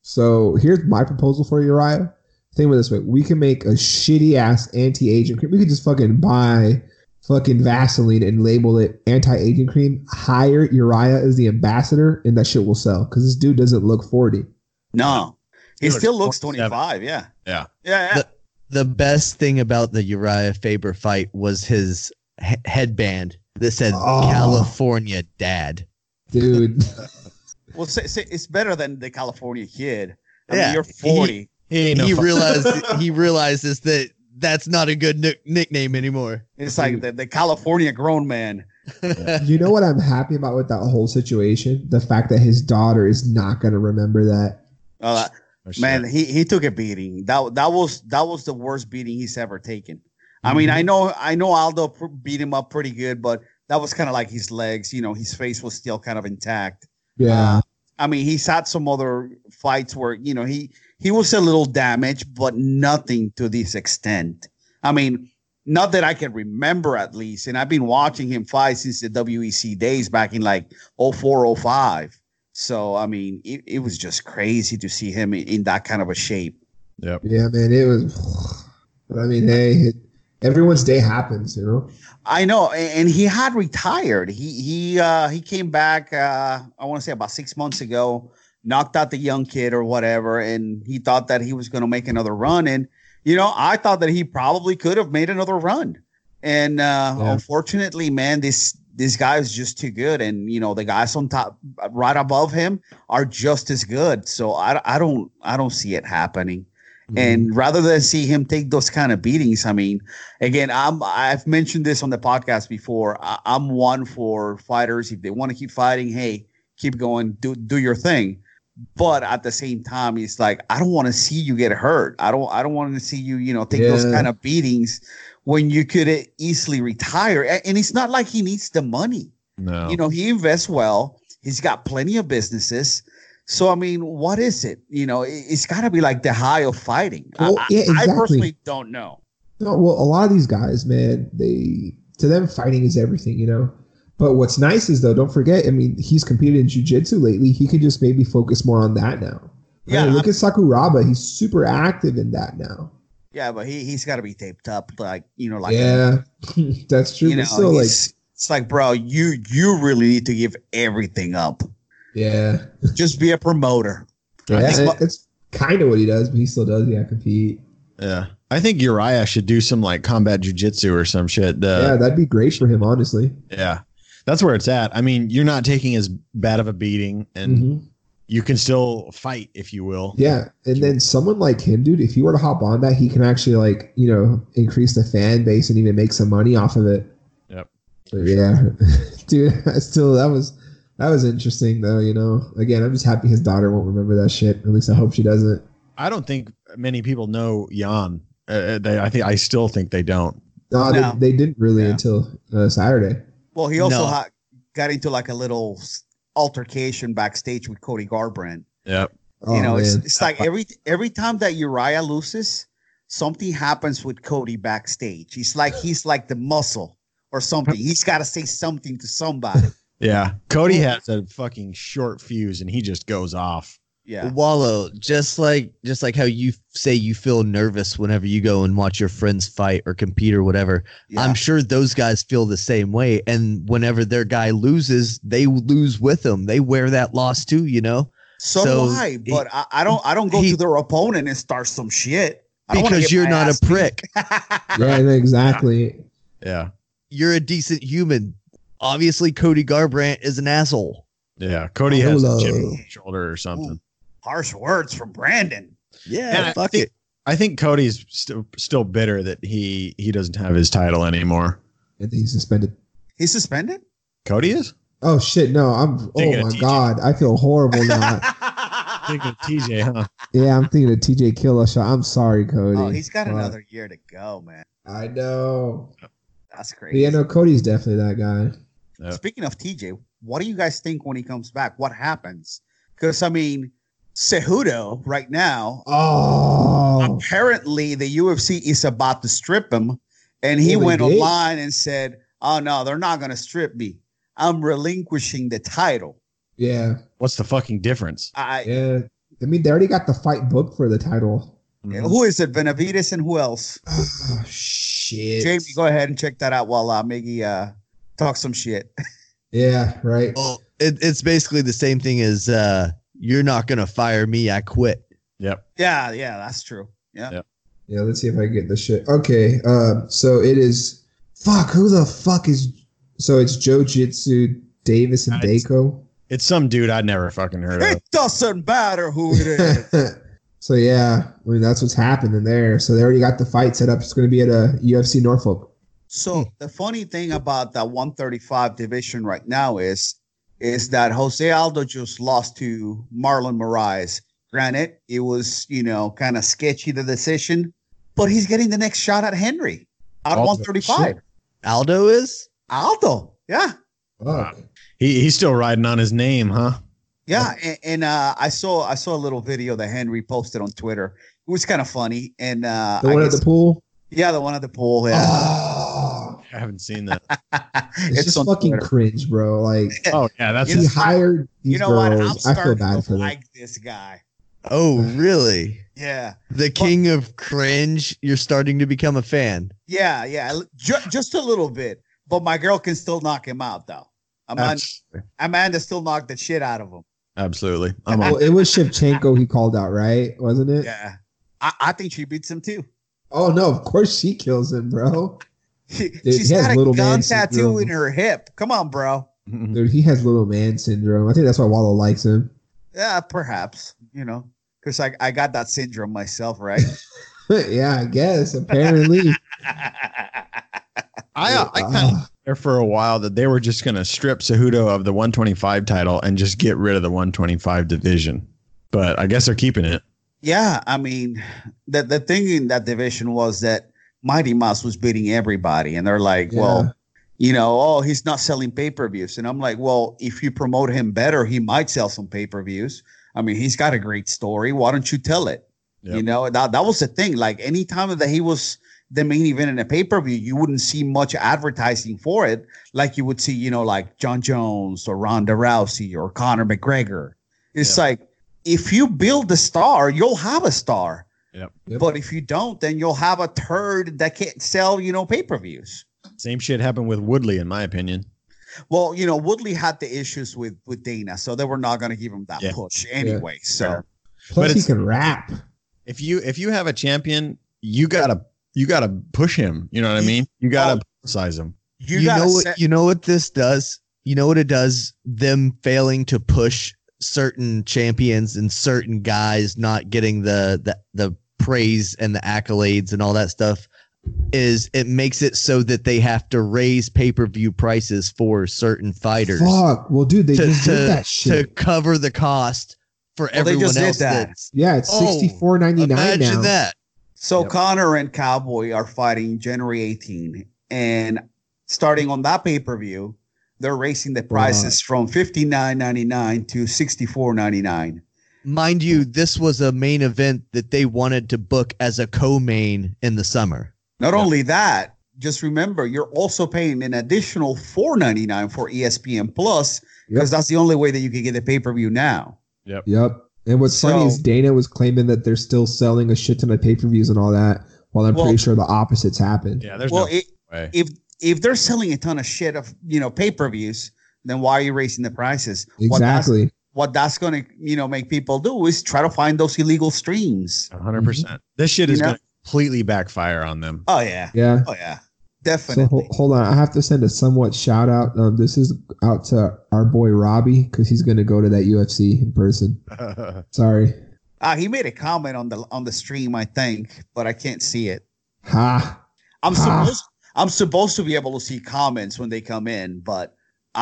So here's my proposal for Uriah. Think about it this way: we can make a shitty ass anti-aging cream. We could just fucking buy fucking Vaseline and label it anti-aging cream. Hire Uriah as the ambassador, and that shit will sell because this dude doesn't look forty. No, he He still looks looks twenty-seven. twenty-five. Yeah, Yeah. yeah, yeah. The, the best thing about the Uriah Faber fight was his he- headband that said Oh. California Dad. Dude, Well, say, say, it's better than the California Kid. I Yeah, mean, you're he- forty. He, ain't no he fuck- realized he realizes that that's not a good nick- nickname anymore. It's like the, the California grown man. you know what I'm happy about with that whole situation? The fact that his daughter is not going to remember that. Uh, Oh, shit. man, he, he took a beating. That that was that was the worst beating he's ever taken. I mean, Mhm. I know I know Aldo pr- beat him up pretty good, but that was kind of like his legs. You know, his face was still kind of intact. Yeah. Uh, I mean, he's had some other fights where you know he he was a little damaged, but nothing to this extent. I mean, not that I can remember at least. And I've been watching him fight since the W E C days back in like oh four, oh five. So I mean, it, it was just crazy to see him in, in that kind of a shape. Yep. Yeah, man, it was. But I mean, hey, it, everyone's day happens, you know. I know, a- and he had retired. He he uh, he came back. Uh, I want to say about six months ago, knocked out the young kid or whatever, and he thought that he was going to make another run. And you know, I thought that he probably could have made another run. And uh, Yeah. unfortunately, man, this this guy is just too good. And you know, the guys on top, right above him, are just as good. So I I don't I don't see it happening. And rather than see him take those kind of beatings, I mean, again, I'm I've mentioned this on the podcast before. I, I'm one for fighters. If they want to keep fighting, hey, keep going, do do your thing. But at the same time, it's like I don't want to see you get hurt. I don't I don't want to see you, you know, take those Yeah. kind of beatings when you could uh, easily retire. A- And it's not like he needs the money. No. You know, he invests well. He's got plenty of businesses. So, I mean, what is it? You know, it, it's got to be like the high of fighting. Well, I, yeah, I- I exactly. personally don't know. No, well, a lot of these guys, man, they to them fighting is everything, you know. But what's nice is though, don't forget, I mean, he's competed in jiu-jitsu lately. He could just maybe focus more on that now. Yeah, I mean, look I'm- at Sakuraba. He's super active in that now. Yeah, but he, he's got to be taped up. Like, you know, like, yeah, that's true. you know, but still, like, it's, it's like, bro, you you really need to give everything up. yeah, Just be a promoter. I yeah, think- and it's kind of what he does, but he still does. Yeah, compete. Yeah. I think Uriah should do some like combat jujitsu or some shit. Uh, yeah, that'd be great for him, honestly. yeah. That's where it's at. I mean, you're not taking as bad of a beating and Mhm. you can still fight, if you will. Yeah, and then someone like him, dude, if he were to hop on that, he can actually like you know increase the fan base and even make some money off of it. Yep. But yeah, dude, I still that was that was interesting though. You know, again, I'm just happy his daughter won't remember that shit. At least I hope she doesn't. I don't think many people know Jan. Uh, they, I think I still think they don't. No, No. They, they didn't really Yeah. until uh, Saturday. Well, he also No. ha- got into like a little s- altercation backstage with Cody Garbrandt. Yep. Oh, you know, it's, man. it's like every every time that Uriah loses, something happens with Cody backstage. He's like he's like the muscle or something. He's got to say something to somebody. Yeah. Cody has a fucking short fuse and he just goes off. Yeah. Wallow, just like just like how you say you feel nervous whenever you go and watch your friends fight or compete or whatever. yeah. I'm sure those guys feel the same way. And whenever their guy loses, they lose with them. They wear that loss too, you know, so, so do I, but I, I don't I don't go he- to their opponent and start some shit. I don't wanna because get you're my not ass a beat. prick. Yeah, no, exactly. Yeah. You're a decent human. Obviously, Cody Garbrandt is an asshole. Yeah. Cody has a Hello. chip on his shoulder or something. Harsh words from Brandon. Yeah, And I fuck think- it. I think Cody's still still bitter that he he doesn't have his title anymore. And he's suspended. He's suspended? Cody is? Oh shit! No, I'm. Thinking Oh of my T J. god, I feel horrible now. Thinking of T J, huh? Yeah, I'm thinking of T J Killishaw. I'm sorry, Cody. Oh, he's got Fuck. another year to go, man. I know. That's But crazy. yeah, no, Cody's definitely that guy. Yep. Speaking of T J, what do you guys think when he comes back? What happens? Because I mean, Cejudo right now, Oh, apparently the U F C is about to strip him, and he Oh, they went did? online and said, "Oh no, they're not going to strip me. I'm relinquishing the title." yeah, What's the fucking difference? I yeah. I mean, they already got the fight booked for the title. Mhm. who is it? Benavides and who else? Oh shit, Jamie, go ahead and check that out while uh, Miggy uh, talk some shit. Yeah, right. Well, it, it's basically the same thing as uh, you're not gonna fire me. I quit. Yep. yeah, yeah, that's true. Yeah. Yeah. Yeah, let's see if I can get this shit. Okay, uh, so it is. Fuck, who the fuck is? So it's Joe Jitsu, Davis, and It's- Daco. It's some dude I'd never fucking heard of. It doesn't matter who it is. So yeah, I mean that's what's happening there. So they already got the fight set up. It's going to be at a U F C Norfolk. So the funny thing about that one thirty-five division right now is is that Jose Aldo just lost to Marlon Moraes. Granted, it was, you know, kind of sketchy, the decision, but he's getting the next shot at Henry at Oh, one thirty-five. shit. Aldo is. Aldo, yeah. Fuck. He he's still riding on his name, huh? Yeah, and, and uh, I saw I saw a little video that Henry posted on Twitter. It was kind of funny, and uh, The I one at guess- the pool. yeah, the one at the pool. Yeah, Oh, I haven't seen that. it's, just on fucking Twitter. cringe, bro. Like Oh yeah, that's You he know- hired these You know what? I'm girls. I feel starting bad to for them. like this guy. Oh, really? Yeah. The king of cringe. You're starting to become a fan. Yeah, yeah, ju- just a little bit. But my girl can still knock him out, though. Amanda, Absolutely. Amanda still knocked the shit out of him. Absolutely. I'm Well, on. it was Shevchenko he called out, right? Wasn't it? Yeah, I, I think she beats him too. Oh no, of course she kills him, bro. She, he she's has got a little gun man tattoo syndrome. in her hip. Come on, bro. Dude, he has little man syndrome. I think that's why Wallow likes him. Yeah, perhaps. You know, because I, I got that syndrome myself, right? Yeah, I guess. Apparently. I uh, I kind of Ah, there for a while that they were just going to strip Cejudo of the one twenty-five title and just get rid of the one twenty-five division. But I guess they're keeping it. Yeah, I mean, the the thing in that division was that Mighty Mouse was beating everybody, and they're like, Yeah. well, you know, oh, he's not selling pay-per-views. And I'm like, well, if you promote him better, he might sell some pay-per-views. I mean, he's got a great story. Why don't you tell it? Yep. You know, that, that was the thing. Like anytime that he was the main event in a pay-per-view, you wouldn't see much advertising for it like you would see, you know, like John Jones or Ronda Rousey or Conor McGregor. It's Yeah. like, if you build a star, you'll have a star. Yep. Yep. But if you don't, then you'll have a turd that can't sell, you know, pay-per-views. Same shit happened with Woodley, in my opinion. Well, you know, Woodley had the issues with with Dana, so they were not going to give him that Yeah. push anyway. So Fair. Plus, But he it's- can rap. If you if you have a champion, you gotta you gotta push him. You know what I mean? You gotta publicize him. you, You, got know to what? set, You know what this does. You know what it does. Them failing to push certain champions and certain guys not getting the the the praise and the accolades and all that stuff is it makes it so that they have to raise pay-per-view prices for certain fighters Fuck. Well, dude, they to, just did to, that to shit. cover the cost for Well, they everyone just did else. that. That's, Yeah, it's Oh, sixty four ninety nine imagine now. that. so Yep. Connor and Cowboy are fighting January eighteenth, and starting on that pay-per-view, they're raising the prices from fifty-nine ninety-nine to sixty-four ninety-nine. Mind you, this was a main event that they wanted to book as a co-main in the summer. Not Yeah. only that, just remember you're also paying an additional four ninety-nine for E S P N Plus because Yep. that's the only way that you can get the pay-per-view now. Yep. Yep. And what's funny So- is Dana was claiming that they're still selling a shit ton of pay per views and all that, while I'm Well- pretty sure the opposites happened. Yeah, there's Well, no it, way. if if they're selling a ton of shit of you know pay-per-views, then why are you raising the prices? What that's, Exactly. what that's going to you know make people do is try to find those illegal streams. one hundred percent. This shit is You know? gonna completely backfire on them. Oh yeah, Yeah. oh yeah, So definitely. ho- hold on, I have to send a somewhat shout out. Um, this is out to our boy Robbie because he's going to go to that U F C in person. Sorry. Ah, he made a comment on the on the stream, I think, but I can't see it. Ha. I'm Ah. supposed I'm supposed to be able to see comments when they come in, but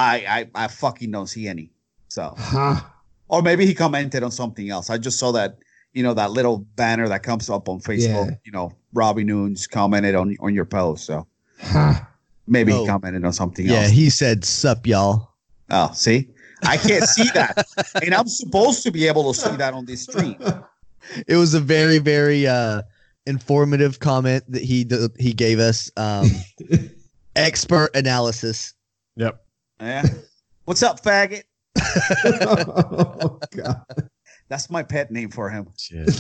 I I, I fucking don't see any. So, Ha. or maybe he commented on something else. I just saw that you know that little banner that comes up on Facebook. Yeah. You know, Robbie Nunes commented on on your post, so Ha. maybe Oh. he commented on something Yeah, else. he said, "Sup, y'all." Oh, see, I can't see that, and I'm supposed to be able to see that on this stream. It was a very, very uh, informative comment that he d- he gave us. Um, expert analysis. Yep. Yeah. What's up, faggot? Oh, God. That's my pet name for him. Shit.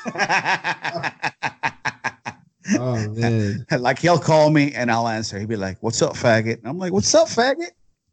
Oh, man. Like he'll call me and I'll answer. He'll be like, "What's up, faggot?" And I'm like, "What's up, faggot?"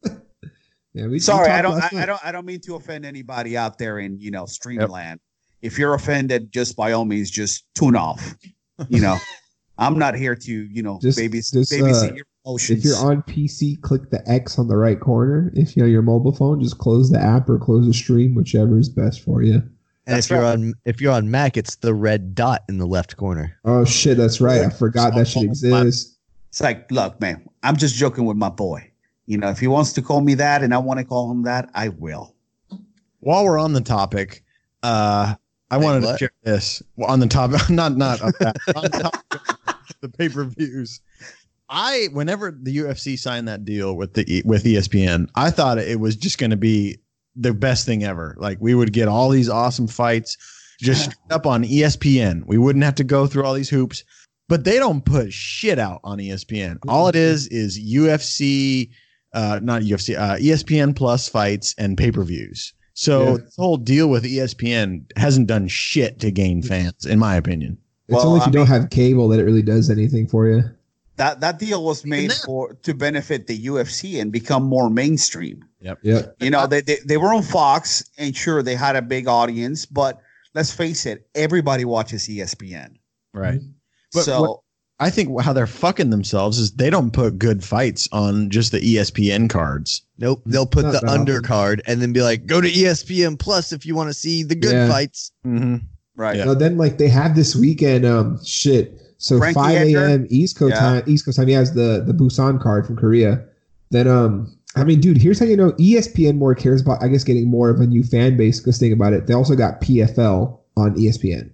Yeah, we, we Sorry, talked I don't, last I, I night. don't, I don't mean to offend anybody out there in you know Streamland. If you're offended, just by all means, just tune off. You know, I'm not here to you know Just- babys, just, babysit uh, your emotions. If you're on P C, click the X on the right corner. If you're on your mobile phone, just close the app or close the stream, whichever is best for you. And That's if you're right. on if you're on Mac, it's the red dot in the left corner. Oh shit, that's right. I forgot that should exist. It's like, look, man, I'm just joking with my boy. You know, if he wants to call me that and I want to call him that, I will. While we're on the topic, uh, I Wait, wanted what? to share this. Well, on the topic, not not of that, on the topic of the pay per views. I whenever the U F C signed that deal with the E- with E S P N, I thought it was just going to be the best thing ever. Like we would get all these awesome fights just straight up on E S P N. We wouldn't have to go through all these hoops. But they don't put shit out on E S P N. All it is is U F C, uh, not U F C, uh, E S P N Plus fights and pay per views. So Yeah. this whole deal with E S P N hasn't done shit to gain fans, in my opinion. It's Well, only if I you don't have cable that it really does anything for you. That that deal was made that- for to benefit the U F C and become more mainstream. Yep. Yep. You know, they, they they were on Fox, and sure, they had a big audience, but let's face it, everybody watches E S P N. Right. But so what- I think how they're fucking themselves is they don't put good fights on just the E S P N cards. Nope, they'll put Not the that often. undercard and then be like, "Go to E S P N Plus if you want to see the good Yeah. fights." Mm-hmm. right, Yeah. No, then like they have this weekend, um, shit. So Frankie five Edgar? a.m. East Coast Yeah. time. East Coast time. He has the the Busan card from Korea. Then um, I mean, dude, here's how you know E S P N more cares about, I guess, getting more of a new fan base. Because think about it, they also got P F L on E S P N.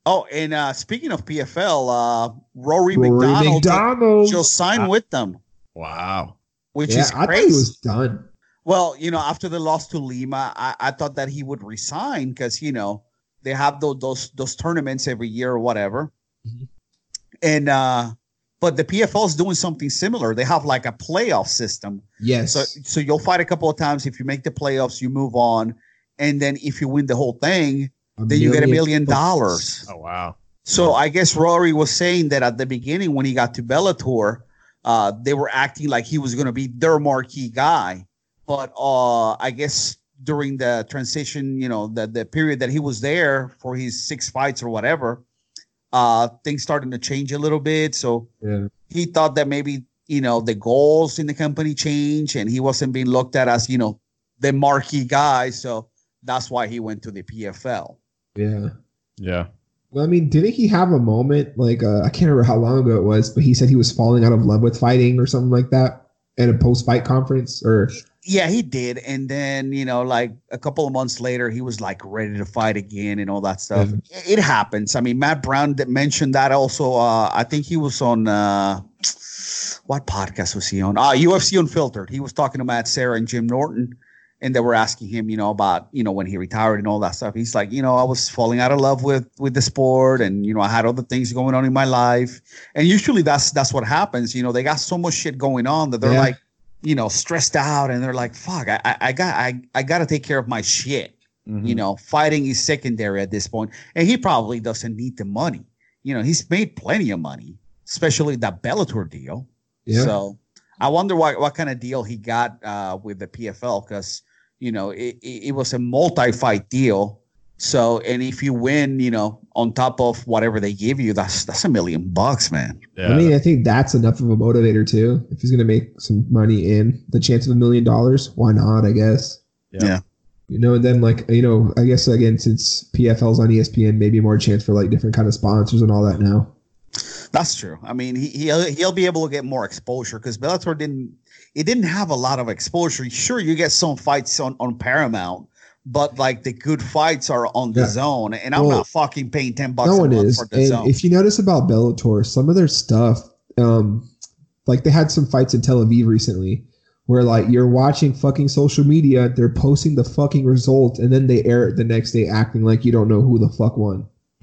Oh, and uh, speaking of P F L, uh, Rory, Rory McDonald, McDonald. just signed with them, Wow. which Yeah, is I thought crazy. he was done. Well, you know, after the loss to Lima, I, I thought that he would resign because you know they have those those those tournaments every year or whatever, Mm-hmm. and uh, but the P F L is doing something similar. They have like a playoff system. Yes. So so you'll fight a couple of times. If you make the playoffs, you move on, and then if you win the whole thing, then you get a million dollars. Oh wow. So I guess Rory was saying that at the beginning when he got to Bellator, uh, they were acting like he was going to be their marquee guy. But uh, I guess during the transition, you know, the, the period that he was there for his six fights or whatever, uh, things started to change a little bit. So Yeah. he thought that maybe, you know, the goals in the company changed and he wasn't being looked at as, you know, the marquee guy. So that's why he went to the P F L. Yeah. Yeah. Well, I mean, didn't he have a moment like uh, I can't remember how long ago it was, but he said he was falling out of love with fighting or something like that at a post-fight conference or Yeah, he did. And then, you know, like a couple of months later, he was like ready to fight again and all that stuff. Yeah. It happens. I mean, Matt Brown that mentioned that also. Uh, I think he was on uh, what podcast was he on? Ah, U F C Unfiltered. He was talking to Matt Serra and Jim Norton, and they were asking him, you know, about, you know, when he retired and all that stuff. He's like, you know, I was falling out of love with with the sport, and you know, I had other things going on in my life. And usually that's that's what happens. You know, they got so much shit going on that they're Yeah. like, you know, stressed out, and they're like, fuck, I, I, I got I, I got to take care of my shit. Mhm. You know, fighting is secondary at this point, and he probably doesn't need the money. You know, he's made plenty of money, especially that Bellator deal. yeah. So I wonder what, what kind of deal he got uh, with the P F L, because, you know, it, it, it was a multi-fight deal. So, and if you win, you know, on top of whatever they give you, that's that's a million bucks, man. Yeah. I mean, I think that's enough of a motivator too. If he's going to make some money in the chance of a million dollars, why not? I guess. Yeah. Yeah. You know, and then like you know, I guess again since P F L's on E S P N, maybe more chance for like different kind of sponsors and all that now. That's true. I mean, he he'll, he'll be able to get more exposure because Bellator didn't it didn't have a lot of exposure. Sure, you get some fights on, on Paramount, but like the good fights are on the Yeah. zone, and I'm Well, not fucking paying ten bucks No a one month is. for the And zone. if you notice about Bellator, some of their stuff, um, like they had some fights in Tel Aviv recently where like you're watching fucking social media, they're posting the fucking result, and then they air it the next day acting like you don't know who the fuck won.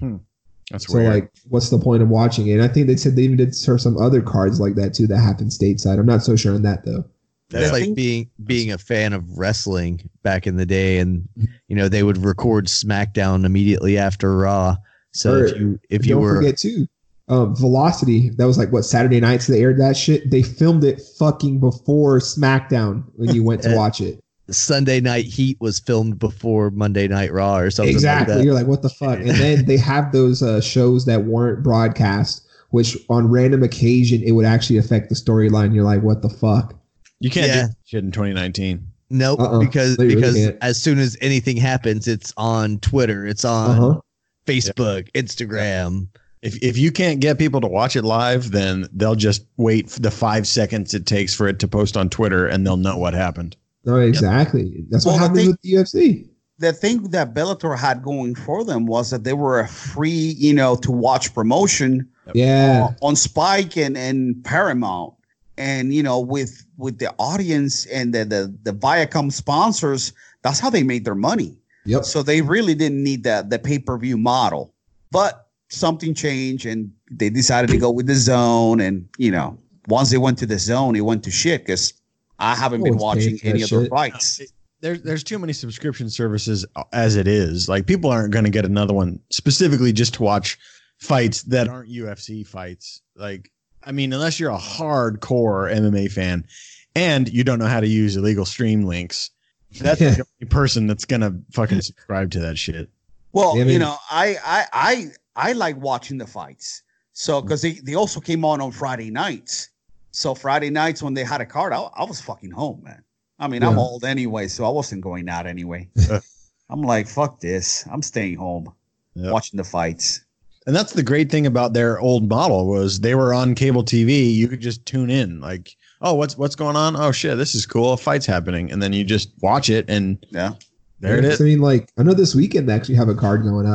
That's So weird. like, what's the point of watching it? And I think they said they even did serve some other cards like that too that happened stateside. I'm not so sure on that though. That's Yeah. like think- being being a fan of wrestling back in the day, and you know they would record SmackDown immediately after Raw. So Or if you if you Don't were forget too, um, Velocity. That was like what Saturday nights they aired that shit. They filmed it fucking before SmackDown when you went to watch it. Sunday Night Heat was filmed before Monday Night Raw or something Exactly. like that. You're like, what the fuck? And then they have those uh, shows that weren't broadcast, which on random occasion it would actually affect the storyline. You're like, what the fuck? you can't Yeah. do that shit in twenty nineteen. Nope, Uh-uh. because They really because can't. as soon as anything happens, it's on Twitter, it's on Uh-huh. Facebook, Instagram. If if you can't get people to watch it live, then they'll just wait for the five seconds it takes for it to post on Twitter, and they'll know what happened. No, exactly. That's what Well, the happens thing- with the U F C. The thing that Bellator had going for them was that they were a free, you know, to watch promotion Yeah. uh, on Spike and, and Paramount. And, you know, with with the audience and the, the, the Viacom sponsors, that's how they made their money. Yep. So they really didn't need the, the pay-per-view model. But something changed and they decided to go with the zone. And, you know, once they went to the zone, it went to shit because I haven't Oh, been it's watching paying for any that other shit. fights. There's there's too many subscription services as it is. Like people aren't going to get another one specifically just to watch fights that aren't U F C fights. Like I mean, unless you're a hardcore M M A fan and you don't know how to use illegal stream links, that's Yeah. the only person that's going to fucking subscribe to that shit. Well, Yeah, I you mean- know, I I I I like watching the fights. So because they, they also came on on Friday nights. So Friday nights when they had a card, I, I was fucking home, man. I mean, I'm Yeah. old anyway, so I wasn't going out anyway. I'm like, fuck this. I'm staying home, Yep. watching the fights. And that's the great thing about their old model was they were on cable T V. You could just tune in like, oh, what's what's going on? Oh shit, this is cool. A fight's happening. And then you just watch it and Yeah. there it I is. mean, like, I know this weekend they actually have a card going up.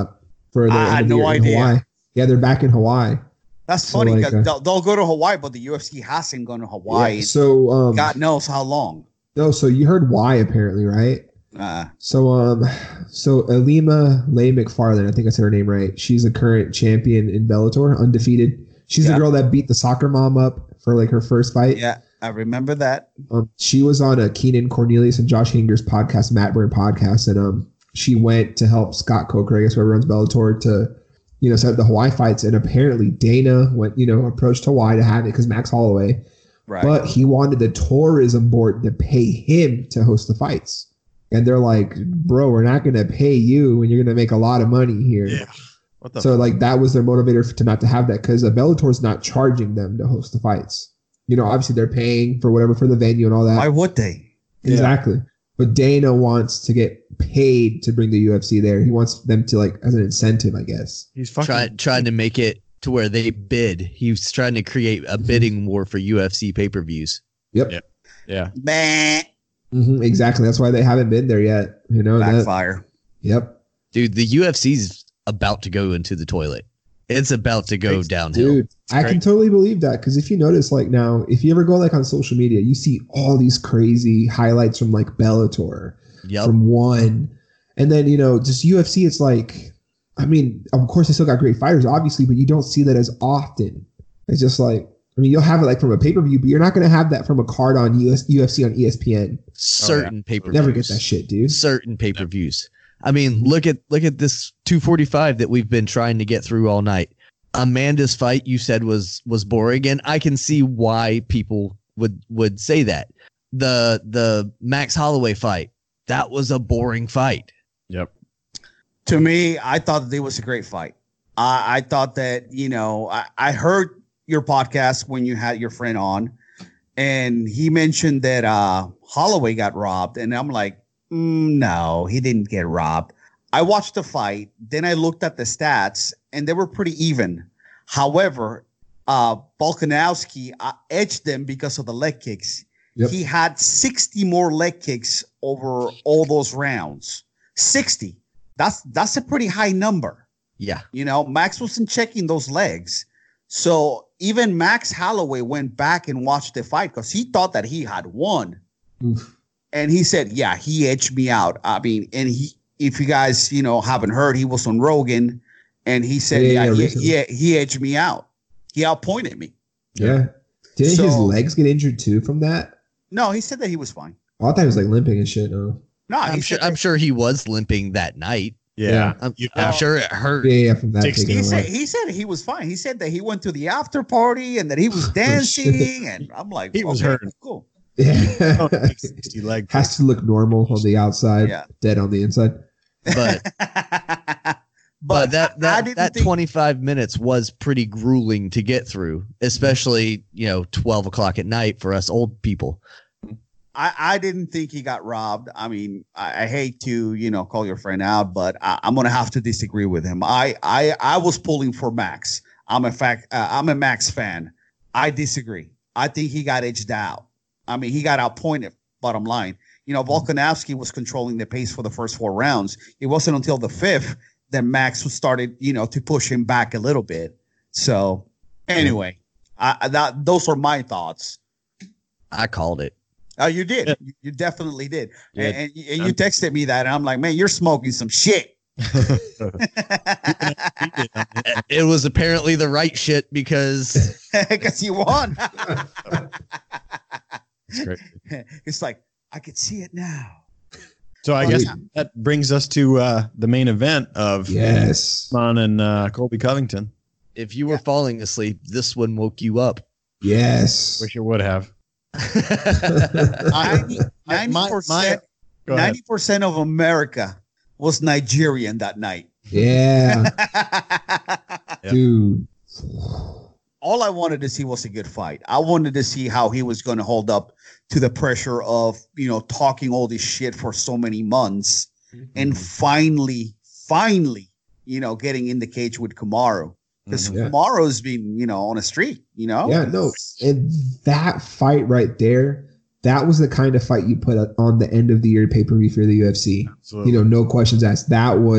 for the I end had of the no year in idea. Hawaii. Yeah, they're back in Hawaii. That's So, funny like, because uh, they'll, they'll go to Hawaii, but the U F C hasn't gone to Hawaii. Yeah, so um, God knows how long. no, so you heard why apparently, right? Uh, So um, so Alima Leigh McFarland, I think I said her name right. She's a current champion in Bellator, undefeated. She's Yeah. the girl that beat the soccer mom up for like her first fight. yeah, I remember that. Um, she was on a Keenan Cornelius and Josh Hinger's podcast, Matt Burn podcast, and um, she went to help Scott Coker, I guess, whoever runs Bellator, to, you know, set up the Hawaii fights. And apparently Dana went, you know, approached Hawaii to have it because Max Holloway, Right. but he wanted the tourism board to pay him to host the fights. And they're like, bro, we're not going to pay you when you're going to make a lot of money here. Yeah. What the So like that was their motivator for, to not to have that, because Bellator's not charging them to host the fights. You know, obviously they're paying for whatever for the venue and all that. Why would they? Exactly. But Dana wants to get paid to bring the U F C there. He wants them to, like, as an incentive, I guess. He's fucking Try, trying to make it to where they bid. He was trying to create a bidding war for U F C pay-per-views. Yep. Yeah. Yeah. Man, hmm exactly. That's why they haven't been there yet. You know that. backfire. Yep. Dude, the U F C's about to go into the toilet. It's about to go Thanks, downhill. Dude, I great. can totally believe that, because if you notice, like, now, if you ever go like on social media, you see all these crazy highlights from like Bellator, Yep. from One, and then, you know, just U F C. It's like, I mean, of course they still got great fighters, obviously, but you don't see that as often. It's just like, I mean, you'll have it like from a pay per view, but you're not going to have that from a card on U S, U F C on E S P N. Certain pay-per-views. Never get that shit, dude. Certain pay-per-views. I mean, look at look at this two forty-five that we've been trying to get through all night. Amanda's fight, you said was was boring, and I can see why people would would say that. The the Max Holloway fight, that was a boring fight. Yep. To me, I thought that it was a great fight. I, I thought that, you know, I, I heard your podcast when you had your friend on, and he mentioned that uh, Holloway got robbed. And I'm like, mm, no, he didn't get robbed. I watched the fight. Then I looked at the stats, and they were pretty even. However, uh, Volkanovski uh, edged them because of the leg kicks. Yep. He had sixty more leg kicks over all those rounds. sixty. That's that's a pretty high number. Yeah. You know, Max wasn't checking those legs. So even Max Holloway went back and watched the fight because he thought that he had won. Oof. And he said, yeah, he edged me out. I mean, and he, if you guys, you know, haven't heard, he was on Rogan and he said, Yeah, yeah, yeah, he, recently. he, he edged me out. He outpointed me. Yeah. Didn't So- his legs get injured too from that? No, he said that he was fine. Oh, I thought he was like limping and shit. No. No, I'm he sure said I'm that- sure he was limping that night. Yeah. I'm, You- I'm sure it hurt. Yeah, yeah, from that. sixty. taking He away. said he said he was fine. He said that he went to the after party and that he was dancing, and I'm like, He was okay, hurting. cool. Yeah. sixty leg. Has to look normal on the outside, Yeah. dead on the inside. But but, but that I that didn't that think- twenty-five minutes was pretty grueling to get through, especially, you know, twelve o'clock at night for us old people. I, I didn't think he got robbed. I mean, I, I hate to, you know, call your friend out, but I, I'm gonna have to disagree with him. I I I was pulling for Max. I'm a fact. Uh, I'm a Max fan. I disagree. I think he got edged out. I mean, he got outpointed. Bottom line, you know, Volkanovski was controlling the pace for the first four rounds. It wasn't until the fifth that Max started, you know, to push him back a little bit. So, anyway, I, I- that those are my thoughts. I called it. Oh, you did. Yeah. You, you definitely did. Yeah. And, and, and you texted me that, and I'm like, man, you're smoking some shit. It was apparently the right shit because Because you won. That's great. It's like, I could see it now. So I Oh, guess yeah. that brings us to uh, the main event of Yes. Usman and uh, Colby Covington. if you were falling asleep, this one woke you up. Yes. Wish it would have. ninety I- my- percent Go ahead. ninety percent of America was Nigerian that night. Yeah, Yeah. dude. All I wanted to see was a good fight. I wanted to see how he was going to hold up to the pressure of, you know, talking all this shit for so many months and finally, finally, you know, getting in the cage with Kamaru. Because Mhm. Yeah. Kamaru's been, you know, on a streak, you know? Yeah, no. And that fight right there, that was the kind of fight you put on the end of the year pay per view for the U F C. Absolutely. You know, no questions asked. That was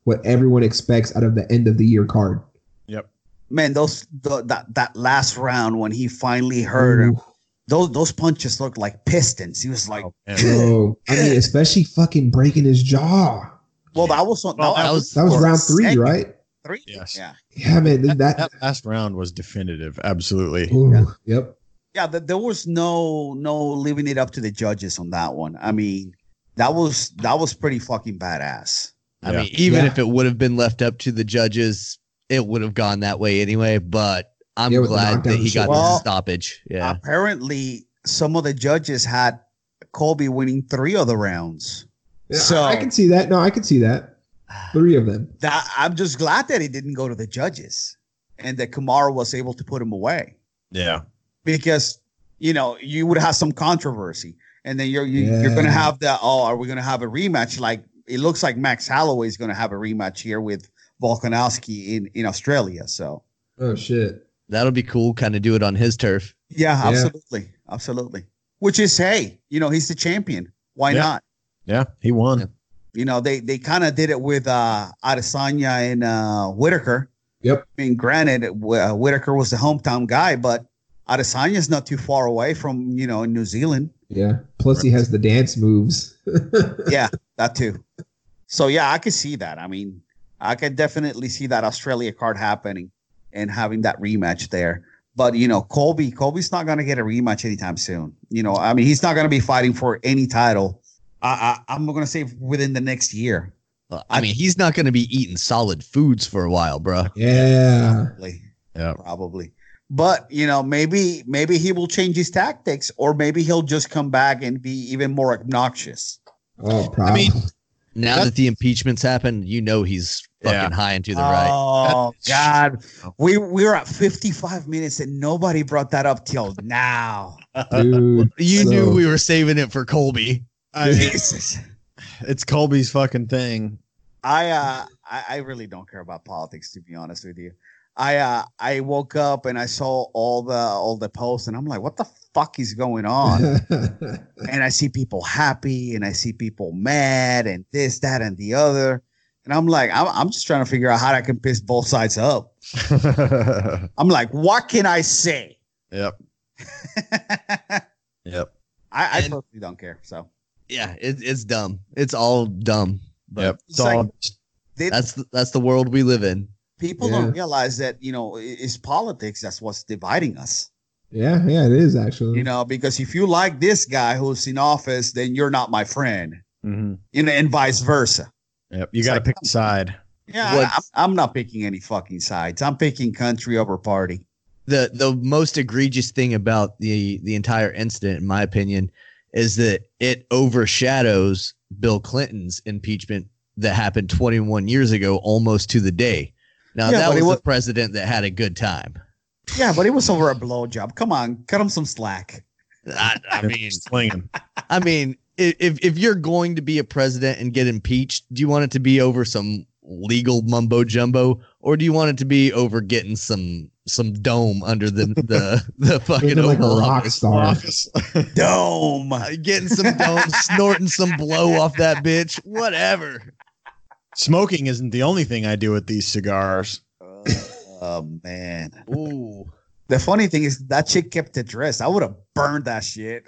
what everyone expects out of the end of the year card. Yep. Man, those the, that that last round when he finally hurt him, Ooh. those those punches looked like pistons. He was like, Oh, man. Bro, I mean, especially fucking breaking his jaw. well, that was on, Well, that, that was was- That was for round a three, second. right? Three. Yes. Yeah. Yeah, man. That, That last round was definitive. Absolutely. ooh, Yeah. Yep. Yeah, th- there was no no leaving it up to the judges on that one. I mean, that was that was pretty fucking badass. I Yeah. mean, even Yeah. if it would have been left up to the judges, it would have gone that way anyway. But I'm Yeah, with the glad knockdown that he and shit. got Well, the stoppage. Yeah. Apparently, some of the judges had Colby winning three of the rounds. Yeah, So- I, I can see that. No, I can see that. Three of them. That I'm just glad that he didn't go to the judges, and that Kamara was able to put him away, Yeah. because you know you would have some controversy, and then you're you, you're Yeah. going to have the oh, are we going to have a rematch? Like it looks like Max Holloway is going to have a rematch here with Volkanovski in in Australia. So Oh shit. That'll be cool. Kind of do it on his turf. yeah, Yeah. absolutely, absolutely. Which is hey, you know he's the champion. Why Yeah. not? Yeah. He won. Yeah. You know, they they kind of did it with uh Adesanya and uh Whitaker. Yep. I mean, granted, uh, Whitaker was the hometown guy, but Adesanya's not too far away from, you know, New Zealand. Yeah. Plus he has the dance moves. Yeah, that too. So yeah, I could see that. I mean, I could definitely see that Australia card happening and having that rematch there. But you know, Colby, Colby's not going to get a rematch anytime soon. You know, I mean, he's not going to be fighting for any title. I, I, I'm going to say within the next year. Well, I mean, he's not going to be eating solid foods for a while, bro. Yeah. Probably. Yeah. Probably. But you know, maybe maybe he will change his tactics, or maybe he'll just come back and be even more obnoxious. Oh, probably. mean, Now That- that the impeachment's happened, you know he's fucking Yeah. high and to the right. Oh That's- God, we we were at fifty-five minutes and nobody brought that up till now. Dude. You so- knew we were saving it for Colby. I mean, Jesus. it's Colby's fucking thing. I uh I, I really don't care about politics, to be honest with you. I uh I woke up and I saw all the all the posts and I'm like, what the fuck is going on? And I see people happy and I see people mad and this, that, and the other. And I'm like, I'm, I'm just trying to figure out how I can piss both sides up. I'm like, what can I say? Yep. I, Yep. I And- personally don't care. So Yeah, it, it's dumb. It's all dumb. But Yep. It's It's all like- they, that's the, that's the world we live in. people Yeah. don't realize that, you know, i- it's politics that's what's dividing us. yeah, yeah, it is actually. You know, because if you like this guy who's in office, then you're not my friend. Mhm. You know, and vice versa. Yep. You It's got to like- pick a side. Yeah, I, What's- I'm, I'm not picking any fucking sides. I'm picking country over party. The the most egregious thing about the the entire incident, in my opinion, is that it overshadows Bill Clinton's impeachment that happened twenty-one years ago, almost to the day. Now Yeah, that but it was wa- the president that had a good time. Yeah, but it was over a blowjob. Come on, cut him some slack. I, I mean, Slinging. I mean, i- if if you're going to be a president and get impeached, do you want it to be over some legal mumbo jumbo, or do you want it to be over getting some some dome under the the the fucking Looking like a Oval rock Office? star. Office. Dome. Uh, Getting some dome, snorting some blow off that bitch, whatever. Smoking isn't the only thing I do with these cigars. Oh man. Ooh, The funny thing is that chick kept it dressed. I would have burned that shit.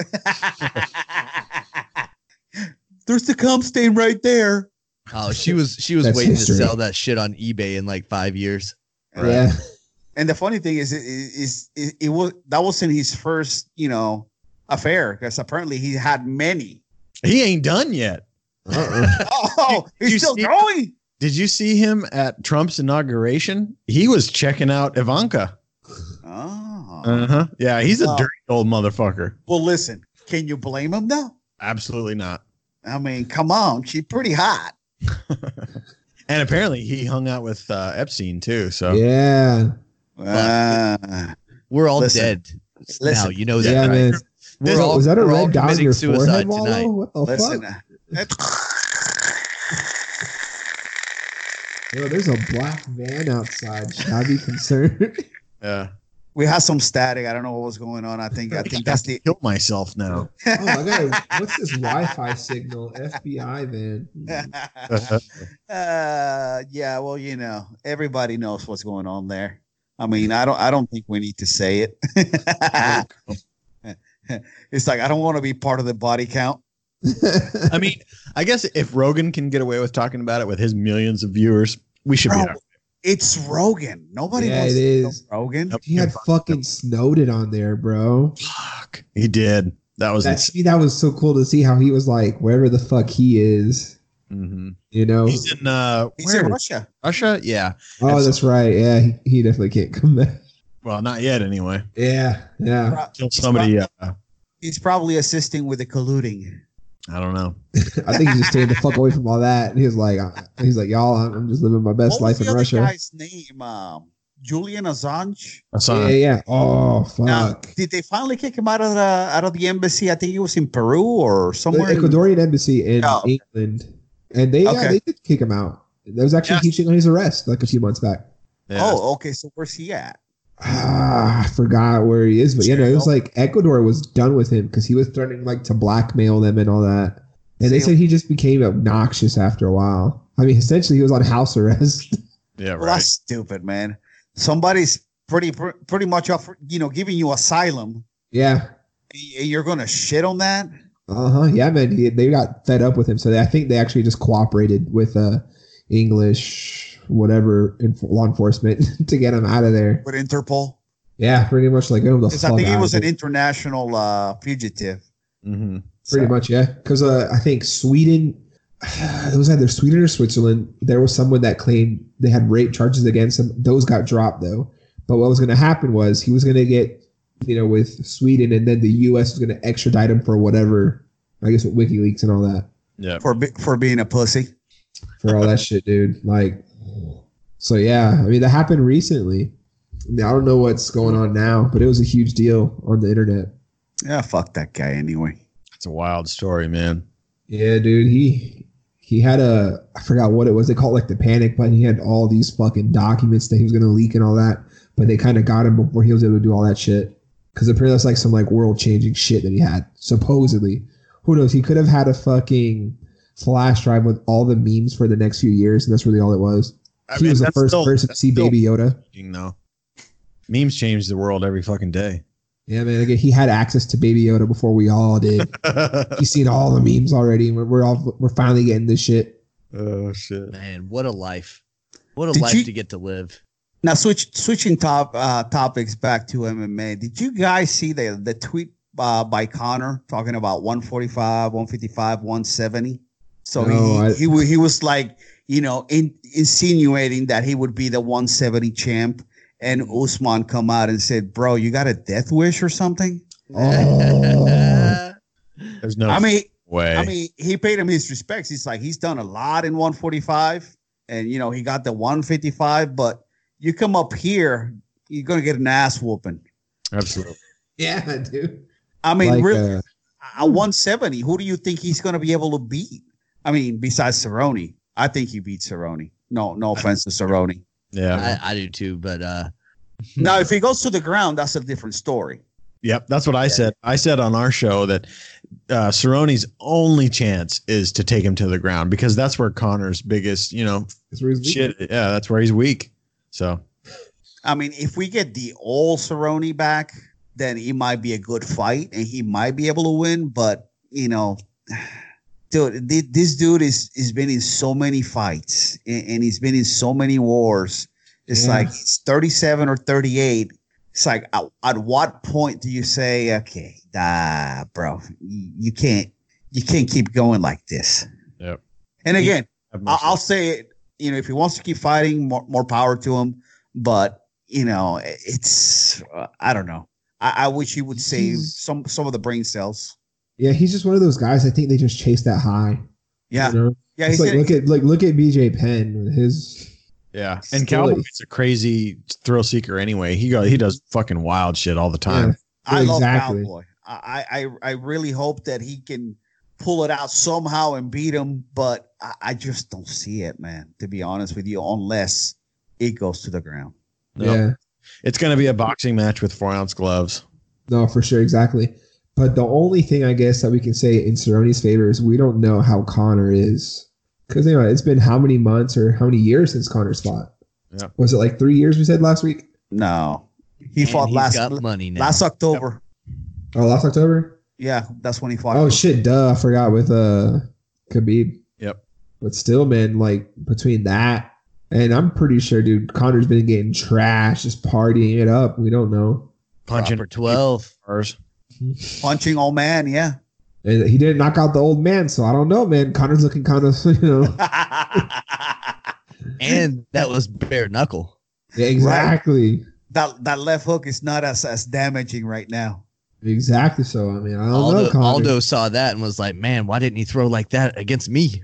There's the cum stain right there. oh, she was she was That's waiting history. to sell that shit on eBay in like five years. Yeah. And the funny thing is, is, is, is it was that wasn't his first, you know, affair because apparently he had many. He ain't done yet. Uh-uh. Oh, he's you still see- going. Did you see him at Trump's inauguration? He was checking out Ivanka. Oh, Uh huh. Yeah, he's a Wow. dirty old motherfucker. well, listen, can you blame him though? Absolutely not. I mean, come on, she's pretty hot. And apparently he hung out with uh, Epstein too. So Yeah. Uh, We're all Listen. dead now. Listen. You know that, Yeah, right? man. We're all, Was that a we're all red dot on committing your suicide forehead, tonight. Wallow? What the listen. fuck? uh, Yo, there's a black van outside. Should I be concerned? yeah. We have some static. I don't know what was going on. I think I think that's the kill myself now. Oh, I got what's this Wi-Fi signal? F B I van. uh, yeah. Well, you know, everybody knows what's going on there. I mean, I don't I don't think we need to say it. It's like I don't want to be part of the body count. I mean, I guess if Rogan can get away with talking about it with his millions of viewers, we should Bro, be. it's Rogan. Nobody Yeah, wants it to is. know Rogan. Nope. He had fucking Snowden on there, bro. Fuck, he did. That was That, that was so cool to see how he was like wherever the fuck he is. mm-hmm. You know, He's in uh, He's where? in Russia. Russia. Yeah. oh, that's right. Yeah, he, he definitely can't come back. Well, not yet, anyway. Yeah, yeah. Pro- Till he's somebody. prob- Uh, He's probably assisting with the colluding. I don't know. I think he's just staying the fuck away from all that. And he was like, uh, he's like, y'all, I'm I'm just living my best What was life the in other Russia. guy's name? Um, Julian Assange. I saw. Yeah, yeah. Oh, fuck. Now, did they finally kick him out of the out of the embassy? I think he was in Peru or The somewhere. in- Ecuadorian embassy in Oh. England, and they yeah, Okay. they did kick him out. There was actually Yeah. teaching on his arrest like a few months back. Yeah. Oh, okay. So where's he at? Ah, I forgot where he is, but you know, it was Jail. like Ecuador was done with him because he was threatening like to blackmail them and all that. And they See, said he just became obnoxious after a while. I mean, essentially, he was on house arrest. Yeah. Well, Right. that's stupid, man. Somebody's pretty pr- pretty much offer, you know, giving you asylum, yeah. and you're gonna shit on that. Uh huh. Yeah, man. He, they got fed up with him, so they, I think they actually just cooperated with uh, English, whatever, inf- law enforcement to get him out of there. With Interpol, Yeah, pretty much like, oh, the because I fuck think he out was of an here. international uh, fugitive. Mm-hmm. Pretty So- much, yeah. Because uh, I think Sweden, it was either Sweden or Switzerland. There was someone that claimed they had rape charges against him. Those got dropped though. But what was going to happen was he was going to get, you know, with Sweden, and then the U S was going to extradite him for whatever. I guess with WikiLeaks and all that, Yeah. for be- for being a pussy. for all that shit, dude. Like, so yeah. I mean, that happened recently. I mean, I don't know what's going on now, but it was a huge deal on the internet. Yeah, fuck that guy anyway. It's a wild story, man. Yeah, dude. He he had a I forgot what it was. They called it like the panic button. He had all these fucking documents that he was gonna leak and all that, but they kind of got him before he was able to do all that shit. Because apparently that's like some like world changing shit that he had. Supposedly, who knows? He could have had a fucking flash drive with all the memes for the next few years, and that's really all it was. I he mean, was the that's first still- person to that's see still Baby Yoda. You know, memes change the world every fucking day. Yeah, man. Again, he had access to Baby Yoda before we all did. He's seen all the memes already. We're, we're all we're finally getting this shit. Oh shit. Man, what a life. What a Did life you- to get to live. Now switch switching top uh, topics back to M M A. Did you guys see the the tweet uh, by Connor talking about one forty-five, one fifty-five, one seventy? So No, he, I- he wa- he was like, you know, in, insinuating that he would be the one seventy champ, and Usman come out and said, "Bro, you got a death wish or something?" Oh, There's no I mean, way. I mean, he paid him his respects. He's like, he's done a lot in one forty-five, and you know, he got the one fifty-five. But you come up here, you're gonna get an ass whooping. Absolutely. yeah, dude. I mean, Like, really, uh, a one seventy. Who do you think he's gonna be able to beat? I mean, besides Cerrone, I think he beats Cerrone. No, no offense to Cerrone. Yeah. I, I do too, but uh, Now, if he goes to the ground, that's a different story. Yep. That's what I said. I said on our show that uh, Cerrone's only chance is to take him to the ground because that's where Connor's biggest, you know, that's where he's weak. shit. Yeah, that's where he's weak. So I mean, if we get the old Cerrone back, then it might be a good fight and he might be able to win. But you know, dude, thi- this dude is is been in so many fights and, and he's been in so many wars. It's Yeah. like he's thirty-seven or thirty-eight. It's like, at, at what point do you say, okay, nah, bro, you, you can't, you can't keep going like this. Yep. And again, Have I- mercy. I'll say it. You know, if he wants to keep fighting, more, more power to him. But you know, it's uh, I don't know. I, I wish he would save He's- some some of the brain cells. Yeah, he's just one of those guys. I think they just chase that high. Yeah, You know? yeah. It's He's like look at like look at B J Penn. His Yeah, and Still- Cowboy's a crazy thrill seeker anyway. He go he does fucking wild shit all the time. yeah, I love exactly. Cowboy. I, I I really hope that he can pull it out somehow and beat him. But I, I just don't see it, man. To be honest with you, unless it goes to the ground. No. yeah. It's going to be a boxing match with four ounce gloves. No, for sure, exactly. But the only thing I guess that we can say in Cerrone's favor is we don't know how Connor is, because you know it's been how many months or how many years since Connor's fought. Yeah. Was it like three years? We said last week. No, he And fought he's last got money now. last October. Oh, last October. Yeah, that's when he fought. Oh shit! Duh, I forgot with uh Khabib. Yep. But still, man, like between that and I'm pretty sure, dude, Connor's been getting trashed, just partying it up. We don't know. Punching Proper twelve. bars. punching old man. Yeah. And he didn't knock out the old man, so I don't know, man. Connor's looking kind of, you know. And that was bare knuckle. Yeah, exactly. that that left hook is not as as damaging right now. Exactly. So I mean, I don't know. Aldo, Connor. Aldo saw that and was like, man, why didn't he throw like that against me?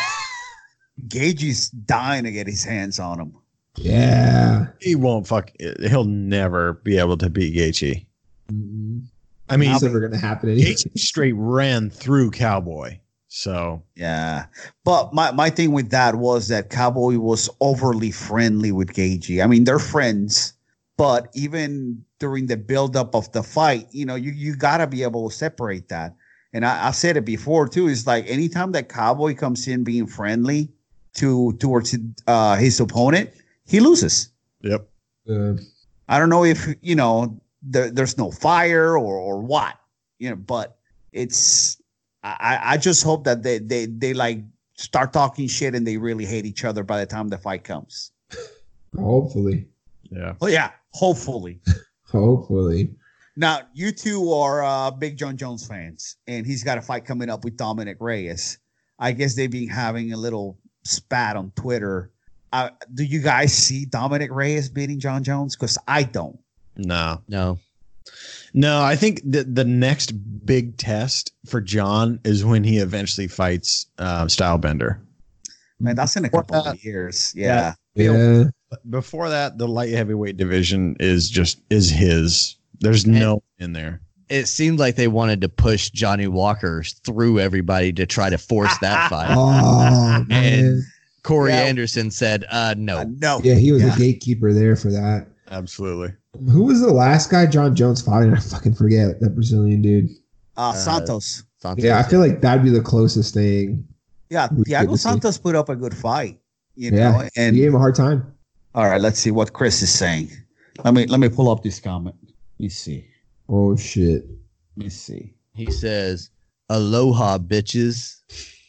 Gagey's dying to get his hands on him. Yeah. He won't fuck. He'll never be able to beat Gaethje. Mm-hmm. I mean, It's never gonna happen. Anyway. Gaethje straight ran through Cowboy. So Yeah, but my, my thing with that was that Cowboy was overly friendly with Gaethje. I mean, they're friends, but even during the buildup of the fight, you know, you you gotta be able to separate that. And I, I said it before too. It's like anytime that Cowboy comes in being friendly to towards uh, his opponent, he loses. yep. Uh, I don't know if you know there, there's no fire or or what, you know, but it's. I, I just hope that they, they they like start talking shit and they really hate each other by the time the fight comes. hopefully. Yeah. Oh yeah, hopefully. Hopefully. Now you two are uh, big John Jones fans, and he's got a fight coming up with Dominic Reyes. I guess they've been having a little spat on Twitter. Uh, do you guys see Dominic Reyes beating John Jones? Because I don't. No. No. No, I think the the next big test for John is when he eventually fights uh, Stylebender. Man, that's in a Before couple that- of years. Yeah. Yeah. Before that, the light heavyweight division is just is his. There's no in there. It seemed like they wanted to push Johnny Walker through everybody to try to force that fight. Oh man. Corey Yeah. Anderson said, uh, no. Uh, no. Yeah, he was Yeah. a gatekeeper there for that. Absolutely. Who was the last guy John Jones fought? I fucking forget that Brazilian dude. Uh, Santos. Santos. Yeah, I feel like that'd be the closest thing. Yeah, We Thiago get to see. Santos put up a good fight. You Yeah, know, he and gave him a hard time. all right, let's see what Chris is saying. Let me let me pull up this comment. Let me see. Oh shit. Let me see. He says, aloha, bitches.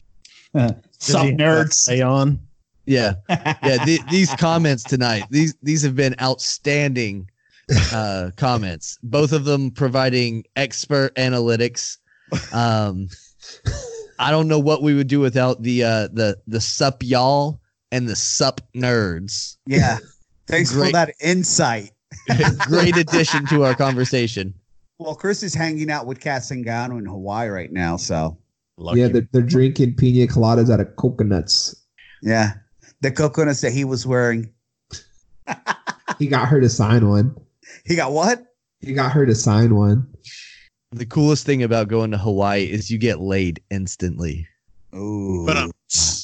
Sup, nerds? Stay on. Yeah. Yeah. th- these comments tonight, these, these have been outstanding uh, comments, both of them providing expert analytics. Um, I don't know what we would do without the, uh, the, the sup y'all and the sup nerds. Yeah. Thanks for Great. that insight. Great addition to our conversation. Well, Chris is hanging out with Kat Zingano in Hawaii right now, so Lucky. Yeah, they're, they're drinking pina coladas out of coconuts. yeah. The coconuts that he was wearing. He got her to sign one. He got what? He got her to sign one. The coolest thing about going to Hawaii is you get laid instantly. Ooh. But, um,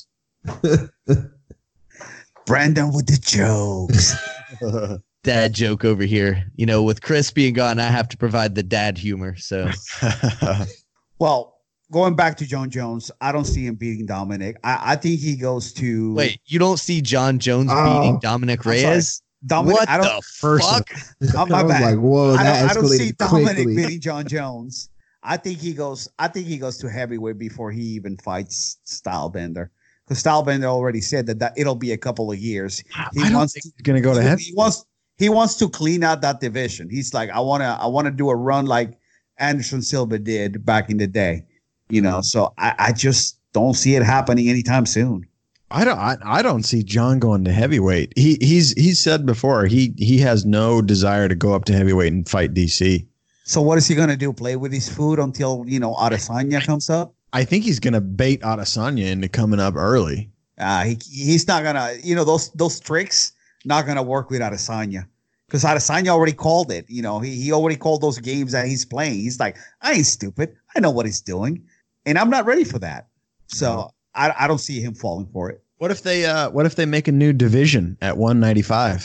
Brandon with the jokes. Dad joke over here. You know, with Chris being gone, I have to provide the dad humor. So Well, going back to John Jones, I don't see him beating Dominic. I, I think he goes to wait, you don't see John Jones Oh, beating Dominic I'm sorry. Reyes? Dominic. What I don't. the fuck? Oh, my I was bad. like, whoa, I that don't, I don't see escalated Dominic quickly. beating John Jones. I think he goes. I think he goes to heavyweight before he even fights Stylebender, because Stylebender already said that, that it'll be a couple of years. He I don't wants think to, he's gonna go to head. he wants he wants to clean out that division. He's like, I want to I want to do a run like Anderson Silva did back in the day, you know. So I, I just don't see it happening anytime soon. I don't. I, I don't see John going to heavyweight. He he's he's said before he he has no desire to go up to heavyweight and fight D C. So what is he gonna do? Play with his food until you know Adesanya comes up? I think he's gonna bait Adesanya into coming up early. Uh, he he's not gonna, you know, those those tricks not gonna work with Adesanya, because Adesanya already called it. You know, he he already called those games that he's playing. He's like, I ain't stupid. I know what he's doing, and I'm not ready for that. So No. I I don't see him falling for it. What if they uh What if they make a new division at one ninety-five?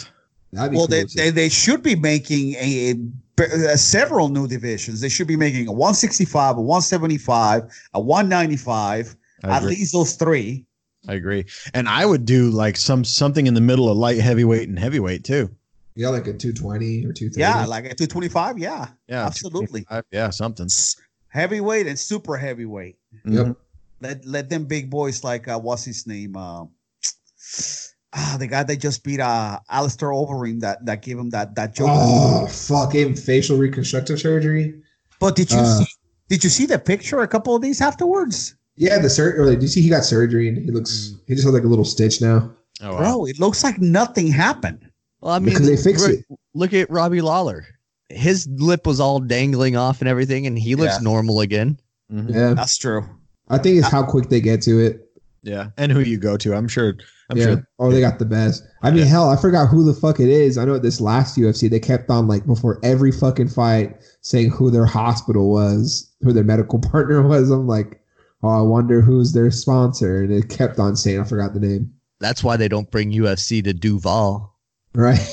That'd be Well, cool they, to see. they they should be making a, a several new divisions. They should be making a one sixty-five, a one seventy-five, a one ninety-five. I At agree. least those three. I agree. And I would do like some something in the middle of light heavyweight and heavyweight too. Yeah, like a two twenty or two thirty. Yeah, like a two twenty-five. Yeah, Yeah, absolutely. two twenty-five, yeah, something. Heavyweight and super heavyweight. Yep. Mhm. Let let them big boys like uh, what's his name? Uh, ah, the guy that just beat uh Alistair Overeem that that gave him that that joke. Oh, fucking facial reconstructive surgery. But did you uh, see? Did you see the picture a couple of days afterwards? Yeah, the surgery. Did you see he got surgery and he looks, he just looks like a little stitch now. Oh, wow. Bro, it looks like nothing happened. Well, I mean, Because they fix look, it. look at Robbie Lawler. His lip was all dangling off and everything, and he looks Yeah. normal again. Mhm. Yeah. That's true. I think it's how quick they get to it. Yeah, and who you go to? I'm sure. I'm yeah. sure. Oh, they got the best. I mean, Yeah. hell, I forgot who the fuck it is. I know at this last U F C, they kept on like before every fucking fight saying who their hospital was, who their medical partner was. I'm like, oh, I wonder who's their sponsor. And it kept on saying, I forgot the name. That's why they don't bring U F C to Duval. Right.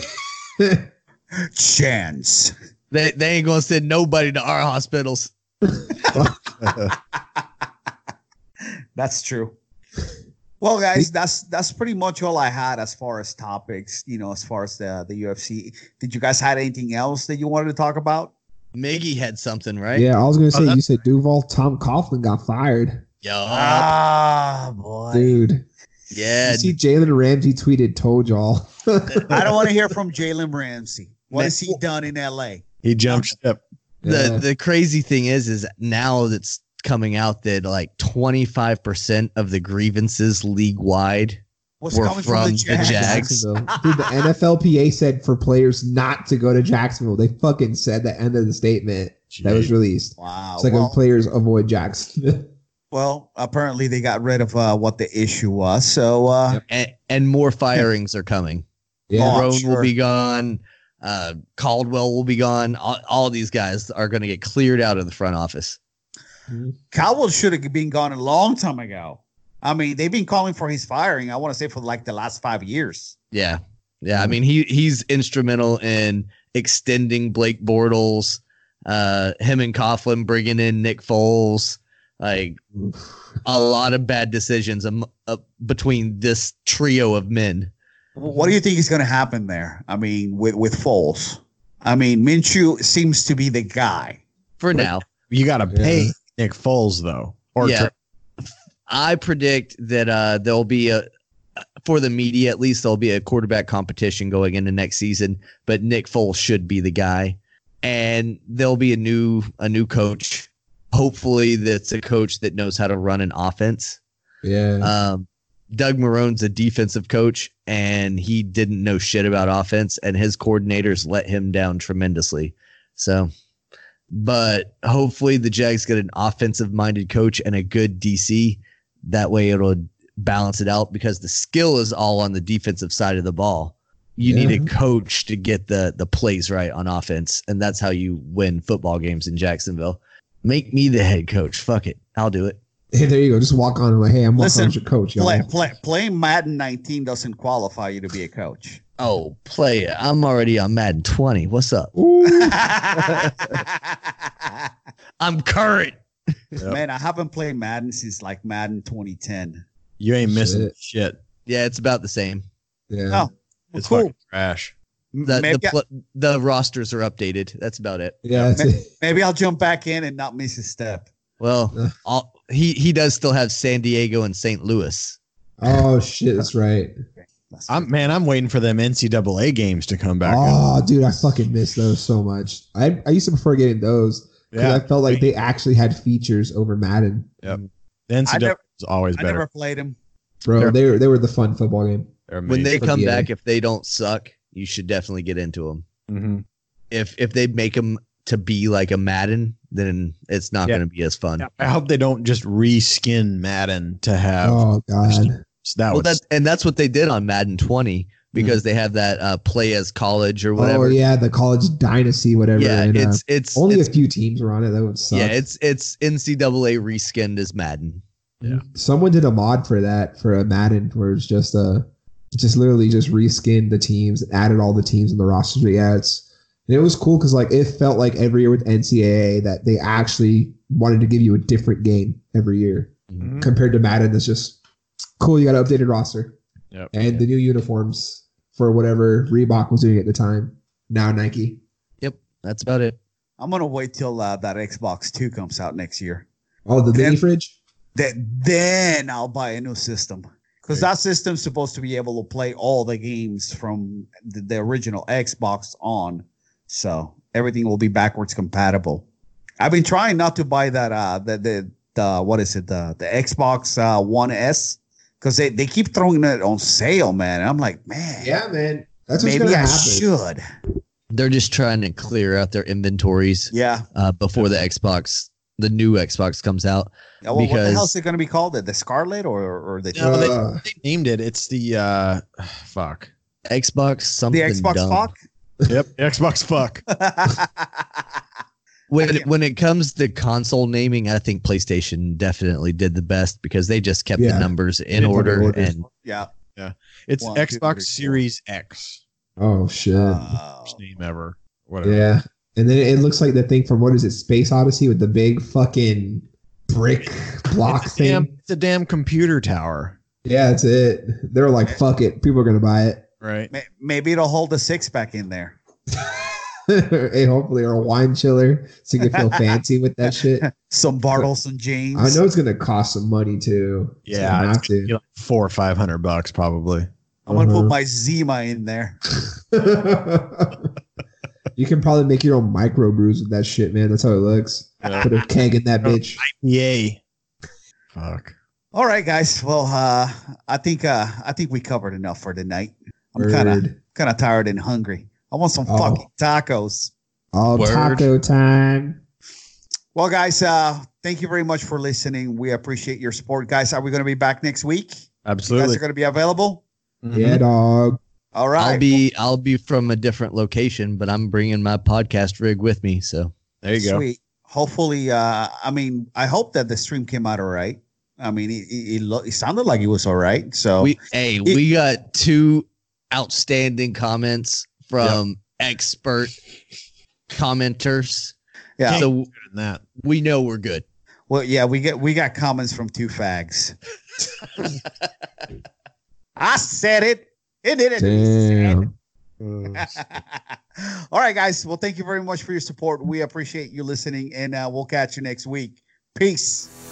Chance. They they ain't gonna send nobody to our hospitals. That's true. Well, guys, that's that's pretty much all I had as far as topics. You know, as far as the the U F C. Did you guys had anything else that you wanted to talk about? Miggy had something, right? Yeah, I was gonna Oh, say you that's- said Duval. Tom Coughlin got fired, Yo, Ah, boy. dude. yeah. You see, Jalen Ramsey tweeted, "Told y'all." I don't want to hear from Jalen Ramsey. What Man, has he done in L A? He jumped ship. the Yeah. the crazy thing is is now that's coming out that like twenty-five percent of the grievances league wide What's We're coming from, from the the Jags? Jags. Jacksonville. Dude, the N F L P A said for players not to go to Jacksonville. They fucking said the end of the statement that was Jeez. released. Wow. It's like well, when players avoid Jacksonville. well, apparently they got rid of uh, what the issue was. So, uh, Yep. and, and more firings are coming. Yeah. Oh, Roan sure. will be gone. Uh, Caldwell will be gone. All, all these guys are going to get cleared out of the front office. Cowell should have been gone a long time ago. I mean, they've been calling for his firing, I want to say, for like the last five years. Yeah. Yeah. I mean, he he's instrumental in extending Blake Bortles, uh, him and Coughlin bringing in Nick Foles. Like a lot of bad decisions um, uh, between this trio of men. What do you think is going to happen there? I mean, with, with Foles? I mean, Minshew seems to be the guy. For But- now, You got to pay Yeah. Nick Foles though, or yeah. tra- I predict that uh, there'll be a, for the media at least, there'll be a quarterback competition going into next season. But Nick Foles should be the guy, and there'll be a new a new coach. Hopefully, that's a coach that knows how to run an offense. Yeah. Um, Doug Marone's a defensive coach, and he didn't know shit about offense, and his coordinators let him down tremendously. So, but hopefully the Jags get an offensive-minded coach and a good D C. That way it'll balance it out because the skill is all on the defensive side of the ball. You Yeah. need a coach to get the the plays right on offense, and that's how you win football games in Jacksonville. Make me the head coach. Fuck it. I'll do it. Hey, there you go. Just walk on and like, hey, I'm walking Listen, on as your coach, y'all. Play, play, playing Madden nineteen doesn't qualify you to be a coach. Oh, play it. I'm already on Madden twenty. What's up? Ooh. I'm current. Yep. Man, I haven't played Madden since like Madden twenty ten. you ain't missing Shit. shit. Yeah, it's about the same. Yeah. Oh, It's cool. fucking trash. The maybe, the, pl- the rosters are updated. That's about it. Yeah. That's it. maybe I'll jump back in and not miss a step. Well, Ugh. all, he he does still have San Diego and Saint Louis. Oh shit, that's right. That's I'm man, I'm waiting for them N C double A games to come back. Oh, dude, I fucking miss those so much. I I used to prefer getting those because Yeah. I felt like they actually had features over Madden. Yep. The N C double A I never- is always I better. never played him. Bro, They're- they were they were the fun football game. They're When they amazing. come Yeah. back, if they don't suck, you should definitely get into them. Mhm. If if they make them to be like a Madden, then it's not Yeah. going to be as fun. Yeah, I hope they don't just reskin Madden to have Oh god. that. Well, would that's and that's what they did on Madden twenty because they have that uh, play as college or whatever. Oh yeah, the college dynasty, whatever. Yeah, and, uh, it's it's only it's, a few teams were on it. That would suck. yeah, it's it's N C double A reskinned as Madden. Yeah. Someone did a mod for that for a Madden where it's just uh just literally just reskinned the teams, added all the teams in the rosters. But yeah, it's and it was cool because like it felt like every year with N C double A that they actually wanted to give you a different game every year Mhm. compared to Madden. That's just cool. You got an updated roster Yep. and Yep. the new uniforms for whatever Reebok was doing at the time. Now Nike. Yep, that's about it. I'm gonna wait till uh, that Xbox Two comes out next year. Oh, the mini Then- fridge. That then I'll buy a new system because that system's supposed to be able to play all the games from the, the original Xbox on, so everything will be backwards compatible. I've been trying not to buy that uh the the, the what is it the the Xbox uh, One S because they, they keep throwing it on sale, man. And I'm like, man, Yeah, man. That's what's maybe gonna I happen. should. They're just trying to clear out their inventories Yeah. uh, before the Xbox, the new Xbox comes out. Yeah, well, what the Because- hell is it going to be called? The, the Scarlet or or the No, they, Uh, they named it. It's the uh, fuck. Xbox something the Xbox dumb. Fuck? Yep. Xbox fuck. When I it, can't- when it comes to console naming, I think PlayStation definitely did the best because they just kept Yeah. the numbers in They put the order. orders. And yeah. It's One, two, three, four. Xbox Series X. oh shit. Uh, Worst name ever. Whatever. Yeah. And then it looks like the thing from what is it, Space Odyssey with the big fucking brick block It's a, thing. damn, it's a damn computer tower. Yeah, that's it. They're like, fuck it. People are gonna buy it. Right. may- maybe it'll hold a six pack in there. Hey, hopefully, or a wine chiller so you can feel fancy with that shit. Some Bartles and James. I know it's gonna cost some money too. It's Yeah. gonna It's have gonna be to. like four or five hundred bucks probably. I'm gonna Uh-huh. put my Zima in there. You can probably make your own micro brews with that shit, man. That's how it looks. Yeah. Put a keg in that bitch. Yay. Fuck. All right, guys. Well, uh, I think uh, I think we covered enough for tonight. I'm kind of Word. kind of tired and hungry. I want some Oh. fucking tacos. All Word. taco time. Well, guys, uh, thank you very much for listening. We appreciate your support, guys. Are we going to be back next week? You guys Absolutely. are going to be available. Mhm. Yeah, dog. All right. I'll be I'll be from a different location, but I'm bringing my podcast rig with me. So There you go. Sweet. Hopefully, uh, I mean, I hope that the stream came out all right. I mean, it, it, it, lo- it sounded like it was all right. So we hey we got two outstanding comments from expert commenters. yeah. So Good in that. we know we're good. Well, yeah, we get we got comments from two fags. I said it. It didn't. Damn. All right, guys. Well, thank you very much for your support. We appreciate you listening, and uh, we'll catch you next week. Peace.